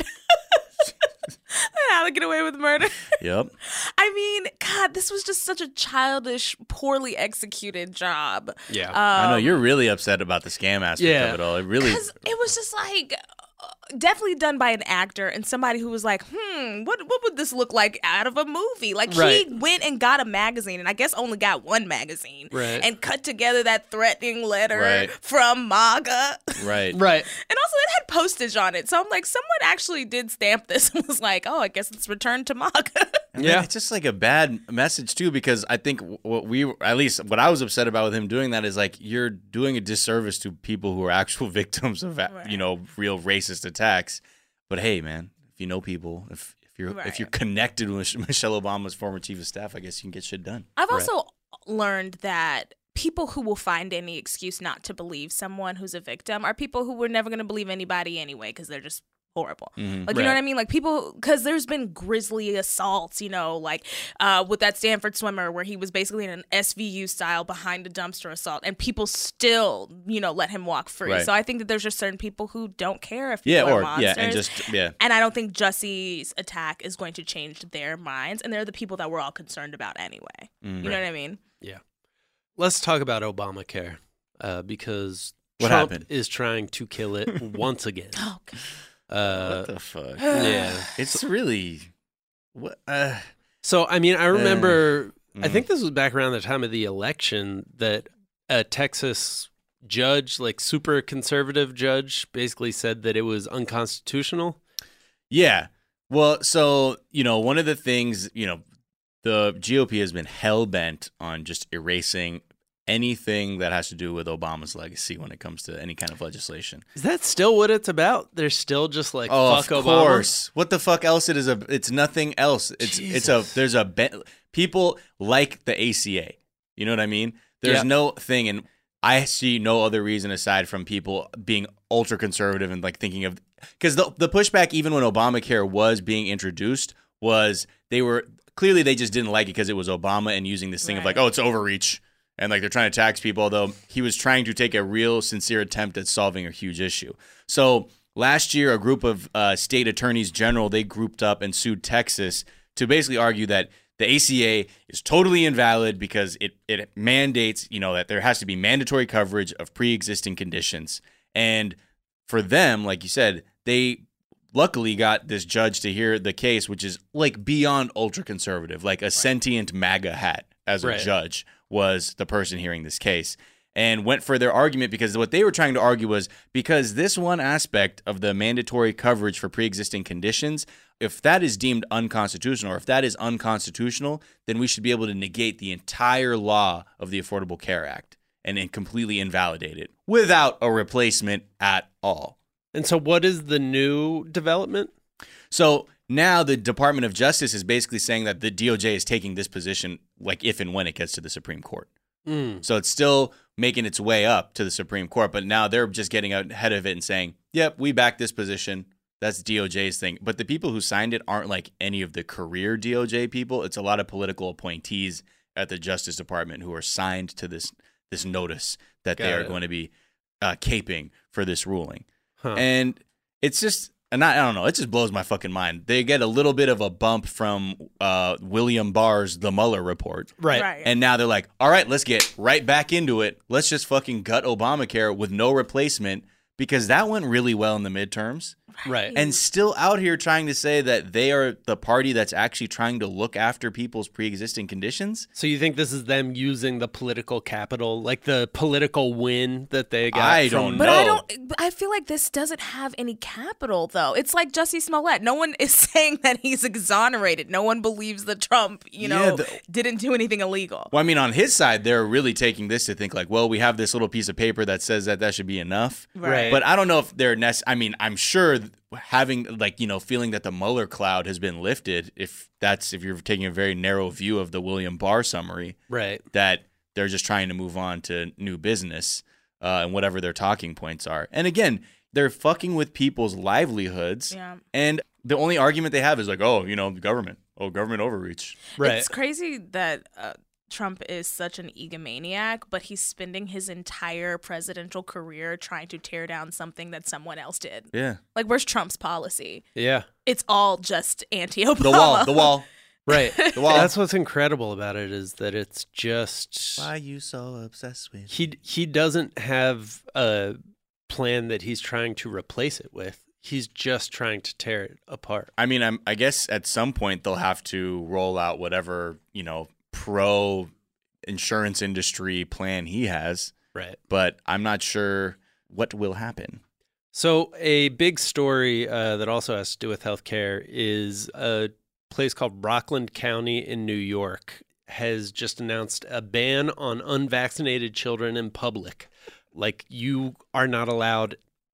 How to get away with murder. Yep. I mean, God, this was just such a childish, poorly executed job. Yeah. Um, I know you're really upset about the scam aspect yeah. of it all. It really. Because it was just like, uh, definitely done by an actor and somebody who was like, hmm, what what would this look like out of a movie? Like, right. he went and got a magazine, and I guess only got one magazine, right. and cut together that threatening letter right. from MAGA. Right. Right. And also, it had postage on it. So I'm like, someone actually did stamp this and was like, oh, I guess it's returned to MAGA. And yeah. It's just like a bad message, too, because I think what we, at least what I was upset about with him doing that is like, you're doing a disservice to people who are actual victims of, right. you know, real racist attacks. But hey, man, if you know people, if if you're right. if you're connected with Michelle Obama's former chief of staff, I guess you can get shit done. I've right. also learned that people who will find any excuse not to believe someone who's a victim are people who were never going to believe anybody anyway because they're just horrible. Mm-hmm. Like, you right. know what I mean? Like, people, because there's been grisly assaults, you know, like uh, with that Stanford swimmer where he was basically in an S V U style behind a dumpster assault, and people still, you know, let him walk free. Right. So I think that there's just certain people who don't care if people yeah, are or, monsters. Yeah, and just, yeah. And I don't think Jussie's attack is going to change their minds, and they're the people that we're all concerned about anyway. Mm, you right. know what I mean? Yeah. Let's talk about Obamacare, uh, because what Trump happened? is trying to kill it once again. Oh, God. Uh, what the fuck? Yeah, it's really what. Uh, so I mean, I remember. Uh, I think this was back around the time of the election that a Texas judge, like super conservative judge, basically said that it was unconstitutional. Yeah. Well, so you know, one of the things, you know, the G O P has been hell bent on just erasing anything that has to do with Obama's legacy when it comes to any kind of legislation. Is that still what it's about? They're still just like, oh, fuck of Obama? course. What the fuck else? It is a. It's nothing else. It's Jesus. it's a. There's a be- people like the A C A. You know what I mean? There's yeah. no thing, and I see no other reason aside from people being ultra conservative and like thinking of because the the pushback even when Obamacare was being introduced was they were clearly they just didn't like it because it was Obama and using this thing right. of like, oh, it's overreach. And like they're trying to tax people, although he was trying to take a real sincere attempt at solving a huge issue. So last year, a group of uh, state attorneys general, they grouped up and sued Texas to basically argue that the A C A is totally invalid because it, it mandates, you know, that there has to be mandatory coverage of pre-existing conditions. And for them, like you said, they luckily got this judge to hear the case, which is like beyond ultra conservative, like a right. sentient MAGA hat as a right. judge was the person hearing this case, and went for their argument because what they were trying to argue was because this one aspect of the mandatory coverage for pre-existing conditions, if that is deemed unconstitutional or if that is unconstitutional, then we should be able to negate the entire law of the Affordable Care Act and then completely invalidate it without a replacement at all. And so what is the new development? So now the Department of Justice is basically saying that the D O J is taking this position like if and when it gets to the Supreme Court. Mm. So it's still making its way up to the Supreme Court, but now they're just getting ahead of it and saying, yep, we back this position. That's D O J's thing. But the people who signed it aren't like any of the career D O J people. It's a lot of political appointees at the Justice Department who are signed to this this notice that Got they are it. going to be uh, caping for this ruling. Huh. And it's just... And I, I don't know, it just blows my fucking mind. They get a little bit of a bump from uh, William Barr's The Mueller Report. Right. right. And now they're like, all right, let's get right back into it. Let's just fucking gut Obamacare with no replacement because that went really well in the midterms. Right. And still out here trying to say that they are the party that's actually trying to look after people's pre-existing conditions. So you think this is them using the political capital, like the political win that they got? I from- don't But know. I don't. I feel like this doesn't have any capital, though. It's like Jussie Smollett. No one is saying that he's exonerated. No one believes that Trump, you know, Yeah, the- didn't do anything illegal. Well, I mean, on his side, they're really taking this to think like, well, we have this little piece of paper that says that that should be enough. Right. But I don't know if they're necessary. I mean, I'm sure are having like, you know, feeling that the Mueller cloud has been lifted, if that's if you're taking a very narrow view of the William Barr summary, right? That they're just trying to move on to new business uh, and whatever their talking points are. And again, they're fucking with people's livelihoods. Yeah. And the only argument they have is like, oh, you know, the government, oh, government overreach. Right. It's crazy that uh, Trump is such an egomaniac, but he's spending his entire presidential career trying to tear down something that someone else did. Yeah. Like, where's Trump's policy? Yeah. It's all just anti-Obama. The wall, the wall. Right. The wall. That's what's incredible about it is that it's just... Why are you so obsessed with? He, he doesn't have a plan that he's trying to replace it with. He's just trying to tear it apart. I mean, I'm, I guess at some point they'll have to roll out whatever, you know, pro insurance industry plan he has. Right. But I'm not sure what will happen. So a big story uh, that also has to do with healthcare is a place called Rockland County in New York has just announced a ban on unvaccinated children in public. Like, you are not allowed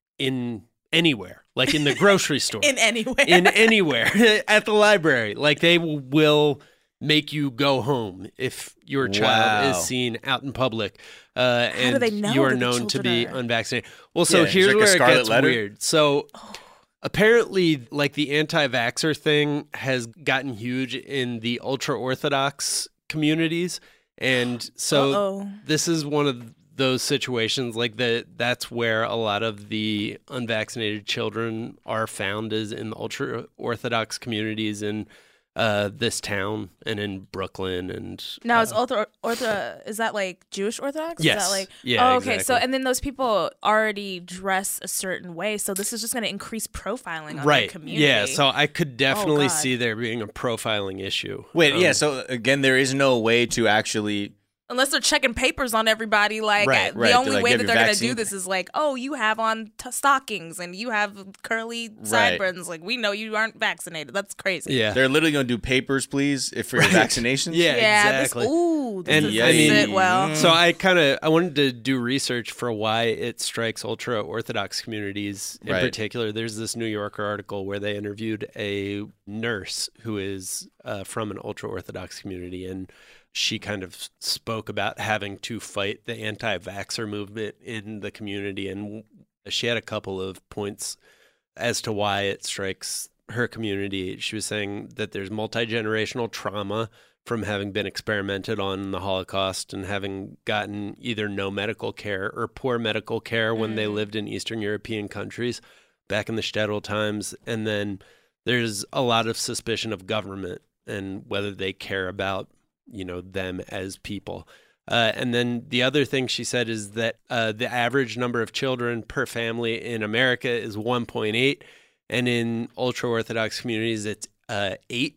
in anywhere, like in the grocery store. In anywhere. In anywhere. At the library. Like, they will make you go home if your child Wow. is seen out in public. Uh, How and do they know you are that the known to be children are- unvaccinated. Well, so Yeah, is here's there like a where it scarlet gets letter? weird. So apparently, like, the anti-vaxxer thing has gotten huge in the ultra-Orthodox communities. And so Uh-oh. this is one of those situations, like, the, that's where a lot of the unvaccinated children are found, is in the ultra-Orthodox communities in uh, this town and in Brooklyn. And Now, uh, is Ortho, Ortho, is that like Jewish Orthodox? Yes. Is that like, Yeah, oh, okay. So, exactly. and then those people already dress a certain way. So this is just going to increase profiling on right. the community. Yeah. So I could definitely God. see there being a profiling issue. Wait, Um, yeah. So again, there is no way to actually. Unless they're checking papers on everybody, like Right, the right. only They're like, way "You that have they're your going to do vaccine?" this is like, oh, you have on t- stockings and you have curly sideburns. Like, we know you aren't vaccinated. That's crazy. Yeah. They're literally going to do papers, please, if for your Right. vaccinations. Yeah, Yeah, exactly. this, ooh, this And is I mean, sit well. So I kind of I wanted to do research for why it strikes ultra Orthodox communities in Right. particular. There's this New Yorker article where they interviewed a nurse who is uh, from an ultra Orthodox community, and she kind of spoke about having to fight the anti-vaxxer movement in the community, and she had a couple of points as to why it strikes her community. She was saying that there's multi-generational trauma from having been experimented on in the Holocaust and having gotten either no medical care or poor medical care when they lived in Eastern European countries back in the shtetl times. And then there's a lot of suspicion of government and whether they care about, you know, them as people. Uh, and then the other thing she said is that uh, the average number of children per family in America is one point eight, and in ultra-Orthodox communities, it's uh, eight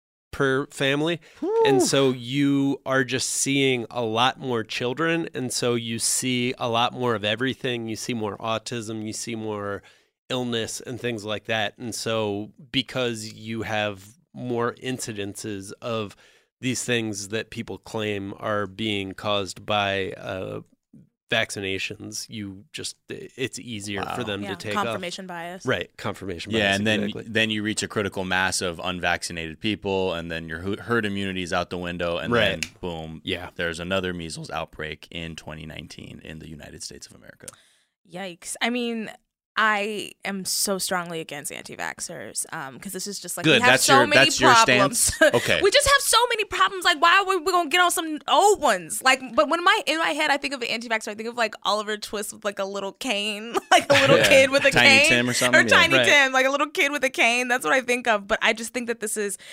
per family. And so you are just seeing a lot more children, and so you see a lot more of everything. You see more autism, you see more illness and things like that. And so because you have more incidences of these things that people claim are being caused by uh, vaccinations, you just it's easier Wow. for them Yeah, to take confirmation off. bias. Right, confirmation bias. Yeah, and then exactly. then you reach a critical mass of unvaccinated people, and then your hu- herd immunity is out the window, and Right. then boom, Yeah. there's another measles outbreak in twenty nineteen in the United States of America. Yikes. I mean, I am so strongly against anti-vaxxers um, because this is just like Good, we have that's so your- many that's your problems. stance? Okay. We just have so many problems. Like, why are we going to get on some old ones? Like, but when my in my head, I think of an anti-vaxxer, I think of like Oliver Twist with like a little cane, like a little Yeah. kid with a Tiny cane. Tim or something? Or Yeah. Tiny Right. Tim, like a little kid with a cane. That's what I think of. But I just think that this is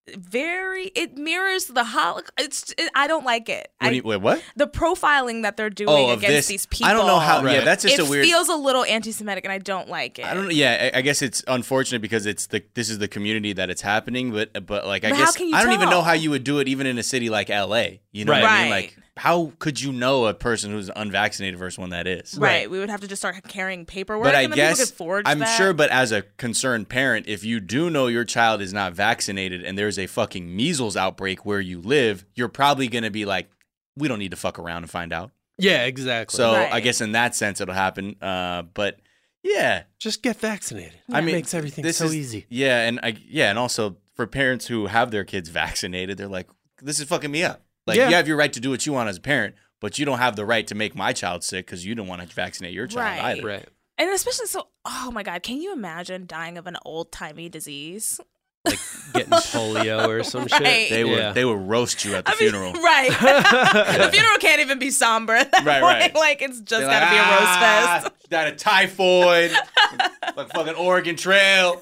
very, it mirrors the Holocaust. It's, it, I don't like it. What I, do you, wait, what? the profiling that they're doing Oh, of against this. these people. I don't know how. Yeah, Right. that's just it a weird. feels a little anti-Semitic, and I don't like it. I don't know. Yeah, I, I guess it's unfortunate because it's the this is the community that it's happening, but but like I But how guess can you I don't even know tell? how you would do it even in a city like L A. You know Right. what I mean? Right. Like how could you know a person who's unvaccinated versus one that is? Right. We would have to just start carrying paperwork, But I and then people guess could forge I'm that. sure, but as a concerned parent, if you do know your child is not vaccinated and there's a fucking measles outbreak where you live, you're probably going to be like, we don't need to fuck around and find out. Yeah, exactly. So Right. I guess in that sense it'll happen. Uh, but Yeah. Just get vaccinated. I mean, it makes everything this so is- easy. Yeah, and I yeah, and also for parents who have their kids vaccinated, they're like, this is fucking me up. Like, Yeah. you have your right to do what you want as a parent, but you don't have the right to make my child sick because you don't want to vaccinate your child Right. either. Right. And especially so, oh my God, can you imagine dying of an old timey disease? Like getting polio or some shit. Right. They would Yeah. they would roast you at the I mean, funeral. right. The funeral can't even be somber. At that Right, point. right. Like, it's just They're got to like, be a roast "Ah, fest. she died of typhoid, like fucking Oregon Trail.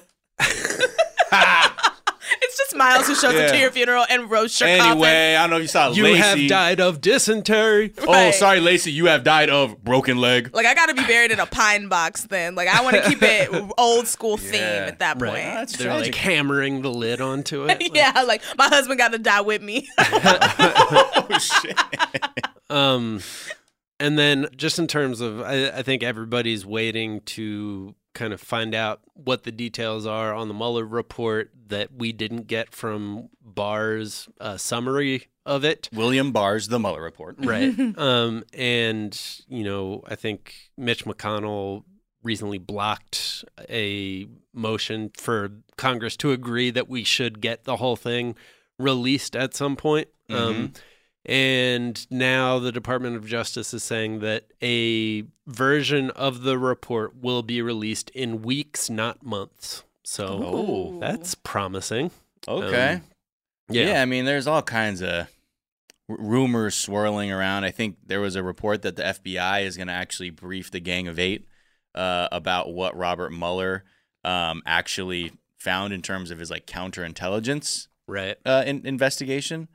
It's just Miles who shows Yeah. up to your funeral and roasts your coffin. Anyway, I don't know if you saw You Lacey. have died of dysentery. Oh, Right. sorry, Lacey. You have died of broken leg. Like, I got to be buried in a pine box then. Like, I want to keep it old school theme Yeah. at that point. Right. That's They're tragic. like hammering the lid onto it. Like, Yeah, like, my husband got to die with me. Oh shit. Um, and then just in terms of, I, I think everybody's waiting to kind of find out what the details are on the Mueller report that we didn't get from Barr's uh, summary of it. William Barr's The Mueller Report. Right. um, and, you know, I think Mitch McConnell recently blocked a motion for Congress to agree that we should get the whole thing released at some point. Um, and now the Department of Justice is saying that a version of the report will be released in weeks, not months. So Oh. that's promising. Okay. Um, yeah. yeah. I mean, there's all kinds of r- rumors swirling around. I think there was a report that the F B I is going to actually brief the Gang of Eight uh, about what Robert Mueller um, actually found in terms of his like counterintelligence Right. uh, in- investigation.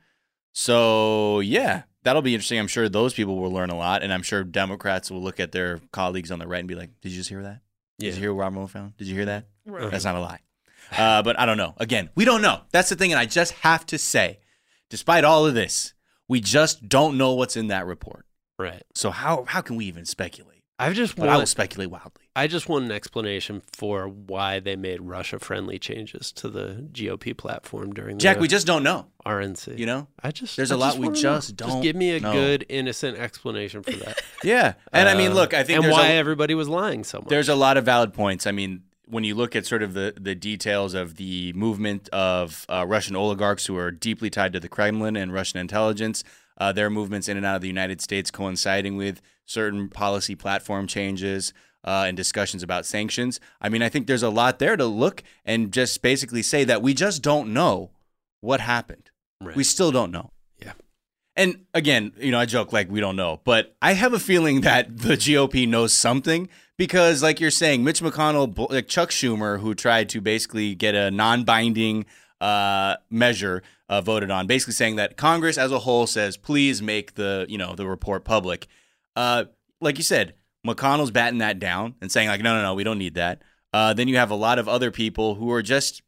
So yeah, that'll be interesting. I'm sure those people will learn a lot, and I'm sure Democrats will look at their colleagues on the right and be like, "Did you just hear that? Did Yeah. you hear what Robert Mueller found? Did you hear that? Right. That's not a lie." Uh, but I don't know. Again, we don't know. That's the thing, and I just have to say, despite all of this, we just don't know what's in that report. Right. So how how can we even speculate? I just But I will want speculate wildly. I just want an explanation for why they made Russia-friendly changes to the G O P platform during the Jack, we just don't know. R N C. You know, I just there's a a lot we just Just don't give me a know. good, innocent explanation for that. Yeah, and I mean, Uh, look, I think and there's why a, everybody was lying so much. there's a lot of valid points. I mean, when you look at sort of the, the details of the movement of uh, Russian oligarchs who are deeply tied to the Kremlin and Russian intelligence, uh, their movements in and out of the United States coinciding with certain policy platform changes uh, and discussions about sanctions. I mean, I think there's a lot there to look and just basically say that we just don't know what happened. Right. We still don't know. Yeah. And again, you know, I joke like we don't know, but I have a feeling that the G O P knows something because, like you're saying, Mitch McConnell, like Chuck Schumer, who tried to basically get a non-binding uh, measure uh, voted on, basically saying that Congress as a whole says, please make the, you know, the report public. Uh, like you said, McConnell's batting that down and saying like, no, no, no, we don't need that. Uh, then you have a lot of other people who are just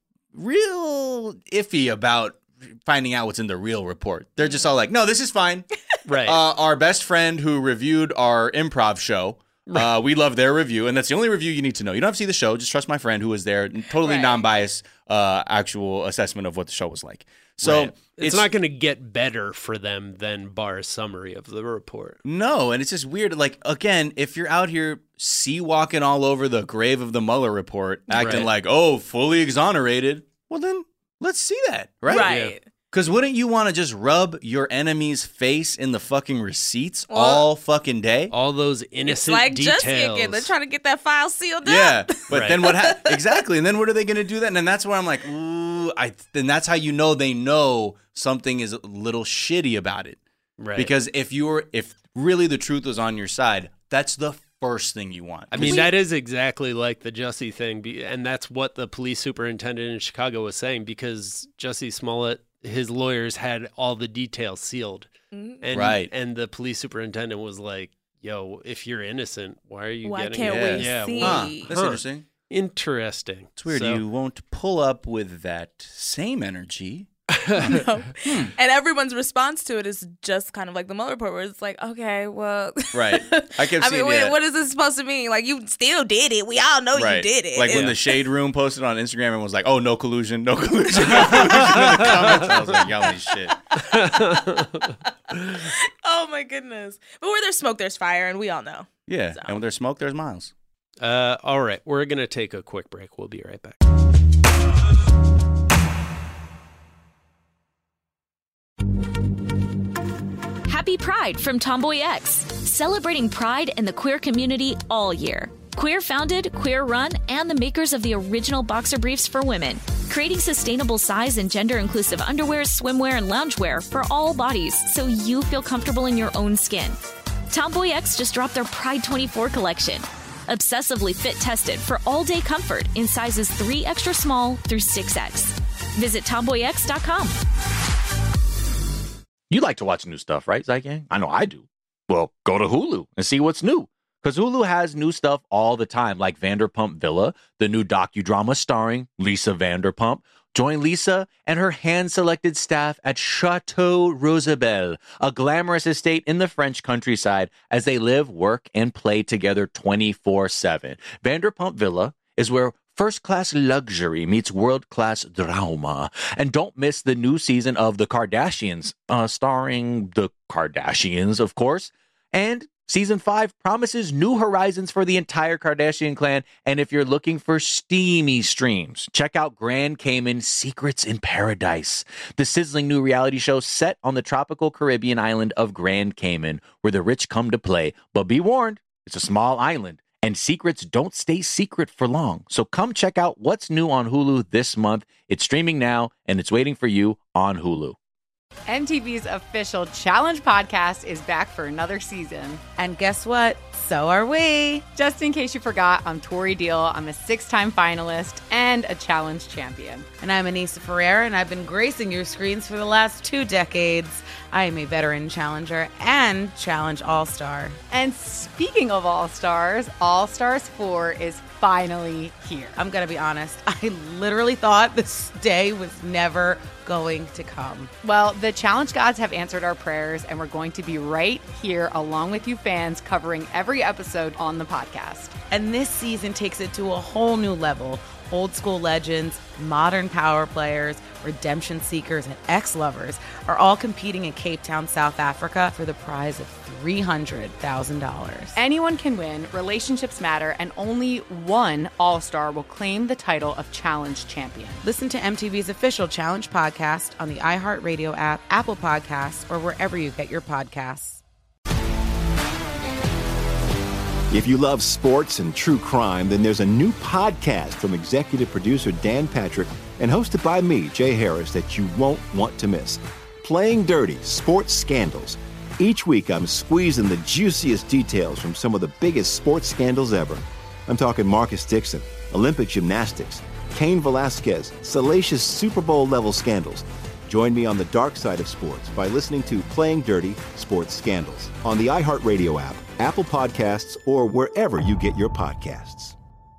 real iffy about finding out what's in the real report. They're just all like, no, this is fine. Right. Uh, our best friend who reviewed our improv show, uh, we love their review, and that's the only review you need to know. You don't have to see the show. Just trust my friend who was there. Totally Right. non-biased uh, actual assessment of what the show was like. So Right. it's, it's not going to get better for them than Barr's summary of the report. No, and it's just weird. Like, again, if you're out here sea walking all over the grave of the Mueller report, acting Right. like, oh, fully exonerated, well, then let's see that, right? Right. Because wouldn't you want to just rub your enemy's face in the fucking receipts Well, all fucking day? All those It's innocent like details. just again, they're trying to get that file sealed Yeah, up. but Right. then what? Ha- exactly, and then what are they going to do then? And that's where I'm like, ooh, I. Then that's how you know they know something is a little shitty about it. Right. Because if you were, if really the truth was on your side, that's the first thing you want. I mean, that is exactly like the Jussie thing, be- and that's what the police superintendent in Chicago was saying, because Jussie Smollett, his lawyers had all the details sealed. And, Right. And the police superintendent was like, yo, if you're innocent, why are you Why getting can't it? we yeah, see? well, Huh, that's Huh. interesting. Interesting. It's weird. So- You won't pull up with that same energy. No. And everyone's response to it is just kind of like the Mueller report, where it's like, okay, well, Right. I kept I seeing mean, wait, yeah. what is this supposed to mean? Like, you still did it. We all know Right. you did it. Like when It- the Shade Room posted on Instagram and was like, oh, no collusion, no collusion, no collusion in the comments. I was like, y'all ain't shit. oh my goodness! But where there's smoke, there's fire, and we all know. Yeah. So. And when there's smoke, there's Miles. Uh, all right, we're going to take a quick break. We'll be right back. Happy Pride from Tomboy X, celebrating pride in the queer community all year. Queer founded, queer run, and the makers of the original boxer briefs for women, creating sustainable size and gender inclusive underwear, swimwear, and loungewear for all bodies so you feel comfortable in your own skin. Tomboy X just dropped their Pride twenty-four collection. Obsessively fit tested for all day comfort in sizes three extra small through six X. Visit tomboy x dot com. You like to watch new stuff, right, Zygang? I know I do. Well, go to Hulu and see what's new. Because Hulu has new stuff all the time, like Vanderpump Villa, the new docudrama starring Lisa Vanderpump. Join Lisa and her hand-selected staff at Chateau Rosabelle, a glamorous estate in the French countryside, as they live, work, and play together twenty-four seven. Vanderpump Villa is where first-class luxury meets world-class drama. And don't miss the new season of The Kardashians, uh, starring the Kardashians, of course. And Season five promises new horizons for the entire Kardashian clan. And if you're looking for steamy streams, check out Grand Cayman Secrets in Paradise, the sizzling new reality show set on the tropical Caribbean island of Grand Cayman, where the rich come to play. But be warned, it's a small island, and secrets don't stay secret for long. So come check out what's new on Hulu this month. It's streaming now, and it's waiting for you on Hulu. M T V's official Challenge podcast is back for another season. And guess what? So are we. Just in case you forgot, I'm Tori Deal. I'm a six-time finalist and a Challenge champion. And I'm Anissa Ferreira, and I've been gracing your screens for the last two decades. I am a veteran challenger and Challenge All-Star. And speaking of All-Stars, All-Stars four is finally here. I'm going to be honest. I literally thought this day was never going to come. Well, the Challenge gods have answered our prayers, and we're going to be right here along with you fans covering every episode on the podcast. And this season takes it to a whole new level. Old school legends, modern power players, redemption seekers, and ex-lovers are all competing in Cape Town, South Africa for the prize of three hundred thousand dollars. Anyone can win, relationships matter, and only one All-Star will claim the title of Challenge champion. Listen to M T V's official Challenge podcast on the iHeartRadio app, Apple Podcasts, or wherever you get your podcasts. If you love sports and true crime, then there's a new podcast from executive producer Dan Patrick and hosted by me, Jay Harris, that you won't want to miss. Playing Dirty: Sports Scandals. Each week, I'm squeezing the juiciest details from some of the biggest sports scandals ever. I'm talking Marcus Dixon, Olympic gymnastics, Cain Velasquez, salacious Super Bowl-level scandals. Join me on the dark side of sports by listening to Playing Dirty: Sports Scandals on the iHeartRadio app, Apple Podcasts, or wherever you get your podcasts.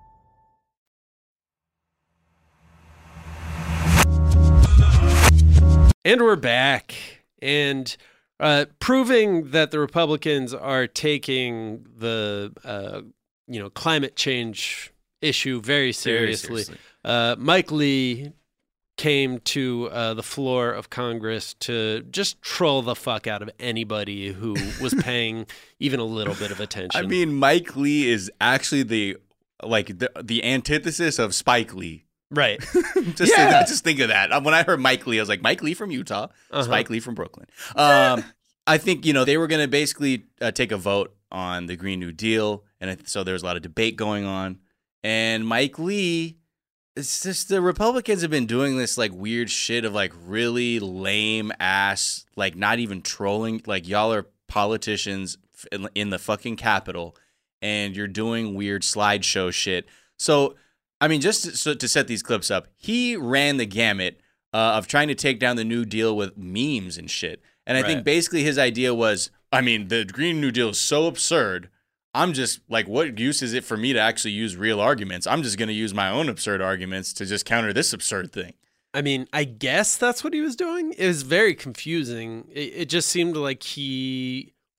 And we're back. And uh, proving that the Republicans are taking the uh, you know climate change issue very seriously. Very seriously. Uh, Mike Lee came to uh, the floor of Congress to just troll the fuck out of anybody who was paying even a little bit of attention. I mean, Mike Lee is actually the like the, the antithesis of Spike Lee. Right. just, yeah. think, just think of that. When I heard Mike Lee, I was like, Mike Lee from Utah, uh-huh. Spike Lee from Brooklyn. Um, I think, you know, they were going to basically uh, take a vote on the Green New Deal. And so there was a lot of debate going on. And Mike Lee, it's just the Republicans have been doing this like weird shit of like really lame ass, like not even trolling. Like y'all are politicians in, in the fucking Capitol and you're doing weird slideshow shit. So, I mean, just to, so to set these clips up, he ran the gamut uh, of trying to take down the New Deal with memes and shit. And I right. think basically his idea was, I mean, the Green New Deal is so absurd. I'm just like, what use is it for me to actually use real arguments? I'm just going to use my own absurd arguments to just counter this absurd thing. I mean, I guess that's what he was doing. It was very confusing. It, it just seemed like he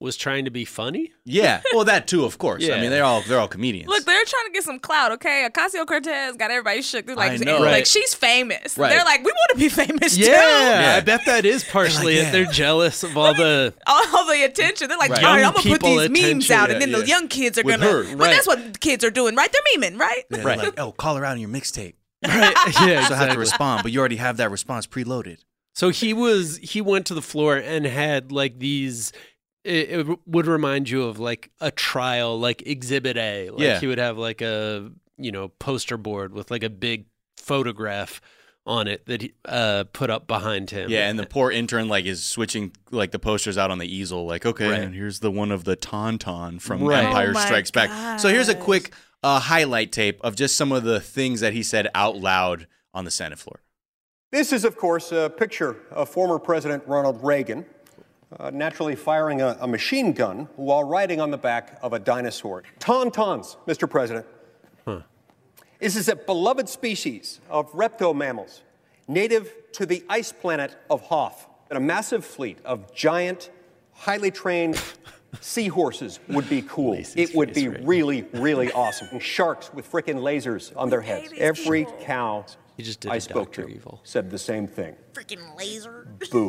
was trying to be funny. Yeah, well, that too, of course. Yeah. I mean, they're all they're all comedians. Look, they're trying to get some clout, okay? Ocasio-Cortez got everybody shook. They're like, I know. like Right. she's famous. Right. They're like, we want to be famous Yeah, too. yeah, I bet that is partially They're it. like, They're jealous of all the All the attention. They're like, Right. all right, Young I'm going to put people these memes attention. out, Yeah, and then yeah. the young kids are With going to. her, But right. that's what the kids are doing, right? They're memeing, right? Yeah, they're Right. like, oh, call her out on your mixtape. right. Yeah, So I have to exactly. respond, but you already have that response preloaded. So he was he went to the floor and had like these. It, it would remind you of like a trial, like Exhibit A. Like Yeah. he would have like a you know poster board with like a big photograph on it that he uh, put up behind him. Yeah, and the poor intern like is switching like the posters out on the easel. Like, okay, Right. and here's the one of the Tauntaun from Right. Empire Oh my Strikes Back. So here's a quick uh, highlight tape of just some of the things that he said out loud on the Senate floor. This is, of course, a picture of former President Ronald Reagan uh, naturally firing a, a machine gun while riding on the back of a dinosaur. Tauntauns, Mister President. Huh. This is a beloved species of reptomammals, native to the ice planet of Hoth. And a massive fleet of giant, highly trained seahorses would be cool. It would be really, really awesome. And sharks with frickin' lasers on their heads. Every cow He just did I a spoke Doctor to Evil. said the same thing. Freaking laser. Boo.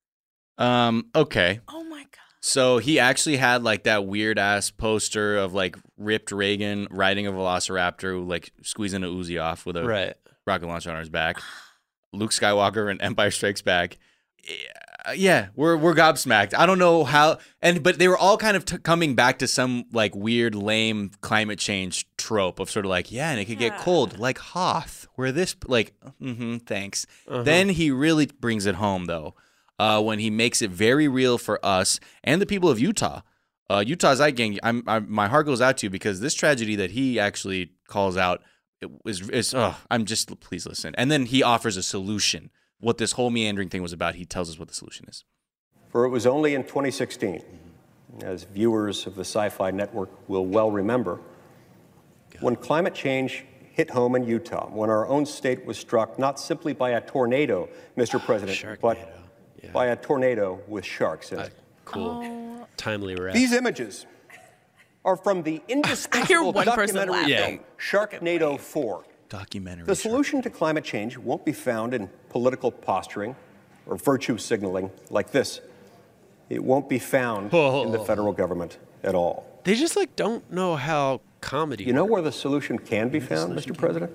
Um, okay. Oh my God. So he actually had like that weird ass poster of like ripped Reagan riding a velociraptor, like squeezing a Uzi off with a Right. rocket launcher on his back. Luke Skywalker in Empire Strikes Back. Yeah, yeah, we're we're gobsmacked. I don't know how, and but they were all kind of t- coming back to some like weird, lame climate change trope of sort of like, yeah, and it could get cold, like Hoth, where this like, mm-hmm, thanks. Uh-huh. Then he really brings it home though. Uh, when he makes it very real for us and the people of Utah. Uh, Utah's Ike Gang, I'm, I'm, my heart goes out to you because this tragedy that he actually calls out is, is oh, I'm just, please listen. And then he offers a solution. What this whole meandering thing was about, he tells us what the solution is. For it was only in twenty sixteen, as viewers of the Sci-Fi Network will well remember, when climate change hit home in Utah, when our own state was struck not simply by a tornado, Mister President, but by a tornado with sharks in it. Cool. Timely rap. These images are from the indispensable one person documentary laughing. film Sharknado four. Documentary. The solution to climate change won't be found in political posturing or virtue signaling like this. It won't be found in the federal government at all. They just like don't know how comedy. You know where the solution can be found, Mister President?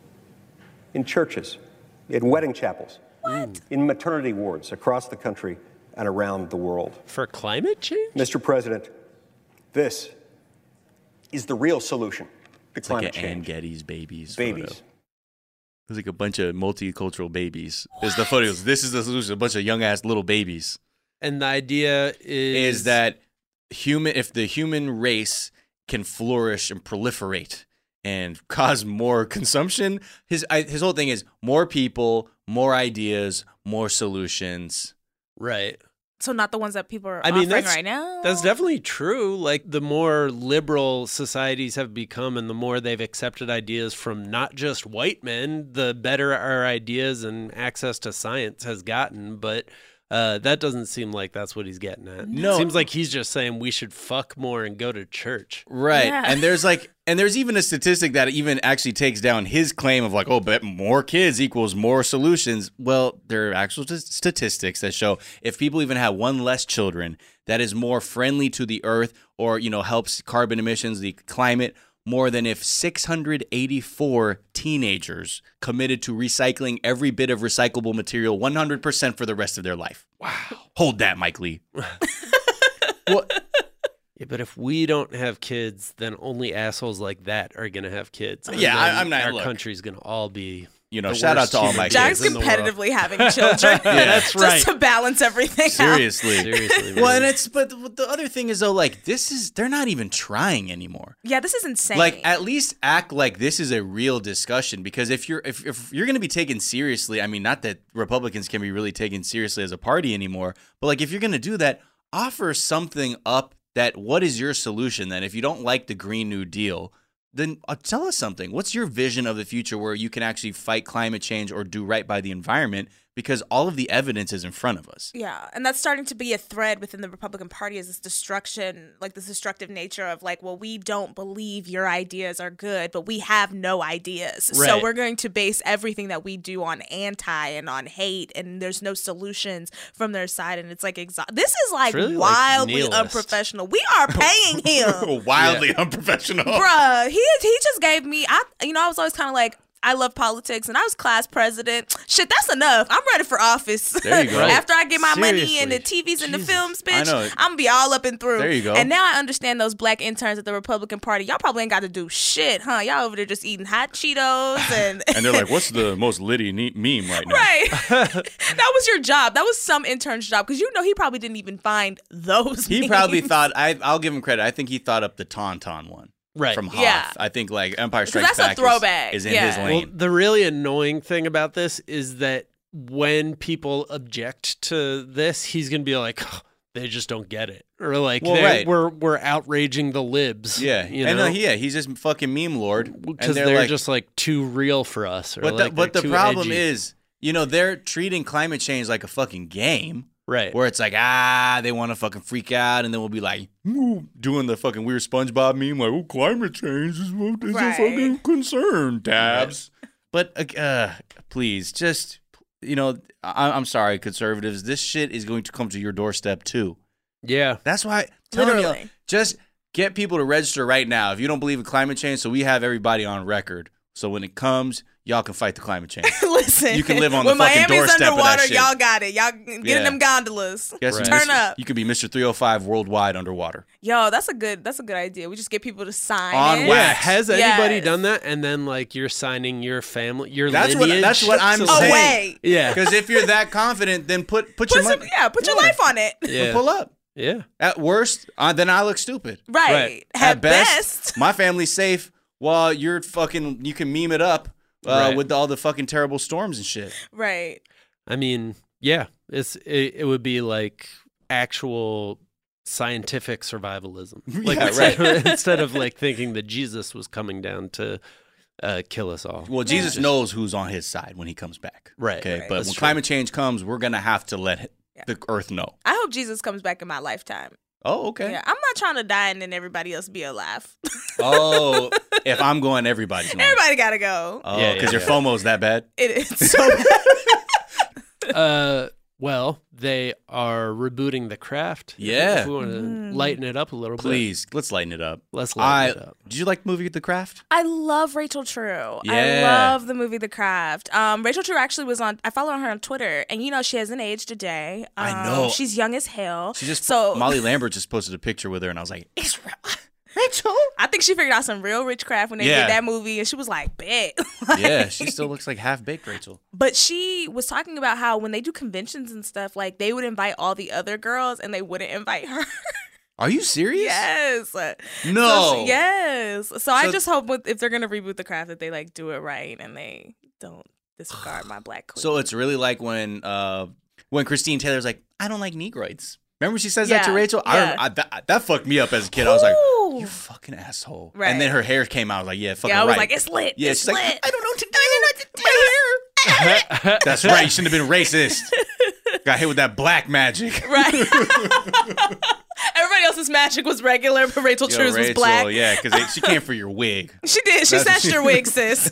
In churches, in wedding chapels, What? in maternity wards across the country and around the world. For climate change? Mister President, this is the real solution to It's climate like an Ann change. Getty's babies. Babies. Photo. There's like a bunch of multicultural babies. There's the photos. This is the solution. A bunch of young ass little babies. And the idea is Is that human? If the human race can flourish and proliferate and cause more consumption, his I, his whole thing is more people, more ideas, more solutions. right. So not the ones that people are I mean, offering that's right now? that's definitely true. Like the more liberal societies have become, and the more they've accepted ideas from not just white men, the better our ideas and access to science has gotten. But uh, that doesn't seem like that's what he's getting at. No. It seems like he's just saying we should fuck more and go to church. Right. Yeah. And there's like, and there's even a statistic that even actually takes down his claim of like, oh, but more kids equals more solutions. Well, there are actual t- statistics that show if people even have one less children, that is more friendly to the earth or, you know, helps carbon emissions, the climate, more than if six hundred eighty-four teenagers committed to recycling every bit of recyclable material one hundred percent for the rest of their life. Wow. Hold that, Mike Lee. What? Yeah, but if we don't have kids, then only assholes like that are gonna have kids. And Yeah, I- then I'm not- Our look. country's gonna all be, You know, the shout out worst to all human my beings Jack's in the world. competitively having children. Yeah, that's Just right. to balance everything out. Seriously. Seriously, man. Well, and it's, but the other thing is though, like, this is, they're not even trying anymore. Yeah, this is insane. Like, at least act like this is a real discussion, because if you're if, if you're going to be taken seriously, I mean, not that Republicans can be really taken seriously as a party anymore, but like if you're going to do that, offer something up. That what is your solution then? If you don't like the Green New Deal, then uh, tell us something. What's your vision of the future where you can actually fight climate change or do right by the environment? because all of the evidence is in front of us. Yeah, and that's starting to be a thread within the Republican Party is this destruction, like this destructive nature of like, well, we don't believe your ideas are good, but we have no ideas. Right. So we're going to base everything that we do on anti and on hate, and there's no solutions from their side. And it's like, exa- this is like really wildly like unprofessional. We are paying him. Wildly yeah. unprofessional. Bruh, he, he just gave me, I, you know, I was always kind of like, I love politics, and I was class president. Shit, that's enough. I'm ready for office. There you go. After I get my Seriously. money and the T Vs and the films, bitch, I know. I'm gonna be all up and through. There you go. And now I understand those black interns at the Republican Party. Y'all probably ain't got to do shit, huh? Y'all over there just eating hot Cheetos and And they're like, what's the most litty ne- meme right now? right. That was your job. That was some intern's job because you know he probably didn't even find those. He memes. probably thought, I, I'll give him credit. I think he thought up the Tauntaun one. Right. From Hoth. Yeah. I think like Empire Strikes that's a Back throwback. is, is in Yeah. his Well, lane. the really annoying thing about this is that when people object to this, he's going to be like, oh, they just don't get it. Or like, Well, they- right. we're we're outraging the libs. yeah. You and know? uh, yeah, he's just fucking meme lord. Because And they're, they're, like, just like too real for us. Or But like the, but they're the too problem edgy. is, you know, they're treating climate change like a fucking game. Right. Where it's like, ah, they want to fucking freak out, and then we'll be like, ooh, doing the fucking weird SpongeBob meme, like, oh, climate change is, what is Right. a fucking concern, Tabs. But, uh, please, just, you know, I- I'm sorry, conservatives, this shit is going to come to your doorstep, too. Yeah. That's why, telling you, Literally. just get people to register right now. If you don't believe in climate change, so we have everybody on record. So when it comes, y'all can fight the climate change. Listen, You can live on the when fucking Miami's doorstep of that underwater, shit. y'all got it. Y'all get Yeah. in them gondolas. Guess Right. you Turn Mister up. You could be Mister three oh five worldwide underwater. Yo, that's a good. That's a good idea. We just get people to sign On it. wax. Yeah, has anybody Yes. done that? And then like you're signing your family, your That's what- lineage. that's what I'm to, saying. like- Away. Yeah, Because if you're that confident, then put put, Put your some, money. yeah, put your life on it. yeah, Pull up. yeah. At worst, uh, then I look stupid. Right. Right. At, At best, best. my family's safe while you're fucking. You can meme it up uh, Right. with all the fucking terrible storms and shit. Right. I mean, yeah, it's it, it would be like actual scientific survivalism. Like Yeah, instead, right. of, instead of like thinking that Jesus was coming down to uh, kill us all. Well, Jesus knows who's on his side when he comes back. Right. Okay. Right. But That's when true. climate change comes, we're gonna have to let it- Yeah. the Earth know. I hope Jesus comes back in my lifetime. Oh, okay. Yeah, I'm not trying to die and then everybody else be alive. Oh, if I'm going, everybody's going. Everybody gotta go. Oh, Yeah, because yeah, your yeah. FOMO's that bad. It is so bad. Uh, well, they are rebooting The Craft. Yeah. If we want to Mm. lighten it up a little bit. Please, let's lighten it up. Let's I, lighten it up. Did you like the movie The Craft? I love Rachel True. I Yeah. love the movie The Craft. Um, Rachel True actually was on. I follow her on Twitter, and you know she hasn't aged a day. Um, I know. she's young as hell. She just so Molly Lambert just posted a picture with her, and I was like, "It's Rachel." I think she figured out some real witchcraft when they Yeah. did that movie, and she was like, "Bet." Yeah, she still looks like half baked Rachel. But she was talking about how when they do conventions and stuff, like they would invite all the other girls and they wouldn't invite her. Are you serious? Yes. No. So she- yes. So, I So- just hope with, if they're gonna reboot The Craft that they like do it right and they don't disregard my black queen. So it's really like when uh, when Christine Taylor's like, "I don't like Negroids." Remember she says that to Yeah, Rachel? I, yeah. I, that, that fucked me up as a kid. I was like, Ooh. "You fucking asshole!" Right. And then her hair came out. I was like, "Yeah, fucking yeah, I was right." like, it's lit. yeah, it's she's lit. like, "I don't know what to do. I don't know what to do. My hair." That's right. You shouldn't have been racist. Got hit with that black magic. Right. Everybody else's magic was regular, but Rachel Yo, True's was Rachel, black. yeah, because she came for your wig. She did. She That's- snatched your wig, sis.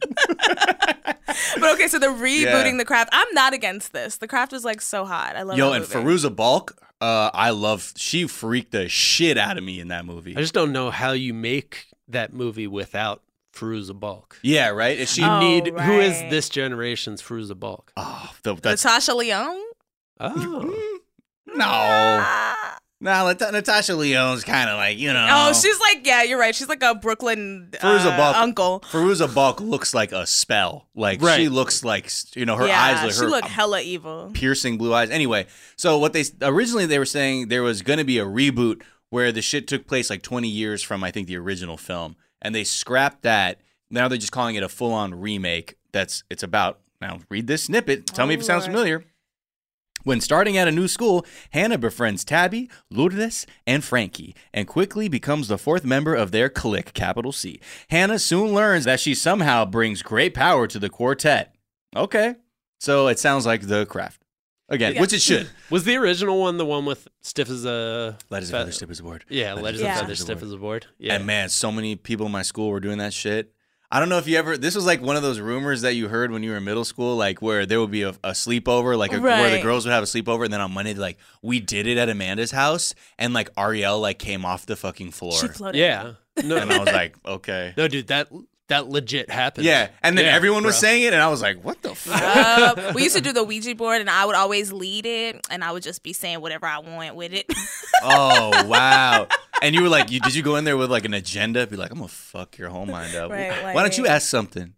But okay, so they're rebooting Yeah. The Craft. I'm not against this. The Craft is like so hot. I love Yo, that and movie. Fairuza Balk, uh, I love. She freaked the shit out of me in that movie. I just don't know how you make that movie without Fairuza Balk. Yeah, right. Is she You Oh, need who is right. this generation's Fairuza Balk? Oh, the, that's Natasha Lyonne? Oh, no. Ah. No, Nat- Natasha Lyonne's kind of like, you know. Oh, she's like, yeah, you're right. She's like a Brooklyn Fairuza uh, Balk, uncle. Fairuza Balk looks like a spell. Like Right. she looks like, you know, her yeah, eyes like she her looked hella evil. piercing blue eyes. Anyway, so what they originally they were saying there was going to be a reboot where the shit took place like twenty years from I think the original film, and they scrapped that. Now they're just calling it a full-on remake. That's it's about. Now read this snippet. Tell me if it sounds Lord. familiar. When starting at a new school, Hannah befriends Tabby, Lourdes, and Frankie, and quickly becomes the fourth member of their clique, capital C. Hannah soon learns that she somehow brings great power to the quartet. Okay. So it sounds like The Craft. Again, Yeah. which it should. Was the original one the one with stiff as a Light as a fe- feather, stiff as a board. Yeah, Light light as a feather, stiff as a board. Yeah. And man, so many people in my school were doing that shit. I don't know if you ever. This was like one of those rumors that you heard when you were in middle school, like where there would be a, a sleepover, like a, where the Right. girls would have a sleepover, and then on Monday, like we did it at Amanda's house, and like Ariel like came off the fucking floor. She floated. Yeah. No, And I was like, okay. no, dude, that that legit happened. Yeah, and then Yeah, everyone was bro. saying it, and I was like, what the fuck? Uh, we used to do the Ouija board, and I would always lead it, and I would just be saying whatever I want with it. Oh, wow. And you were like, you, did you go in there with like an agenda? Be like, I'm going to fuck your whole mind up. Right, Why don't you like- ask something?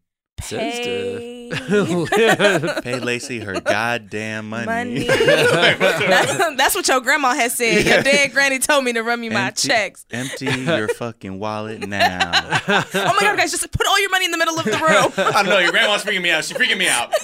Pay. Pay Lacey her goddamn money. Money. That- that's what your grandma has said. Your dead granny told me to run me my Empty- checks. Empty your fucking wallet now. Oh my God, guys, just put all your money in the middle of the room. I don't know. Your grandma's freaking me out. She's freaking me out.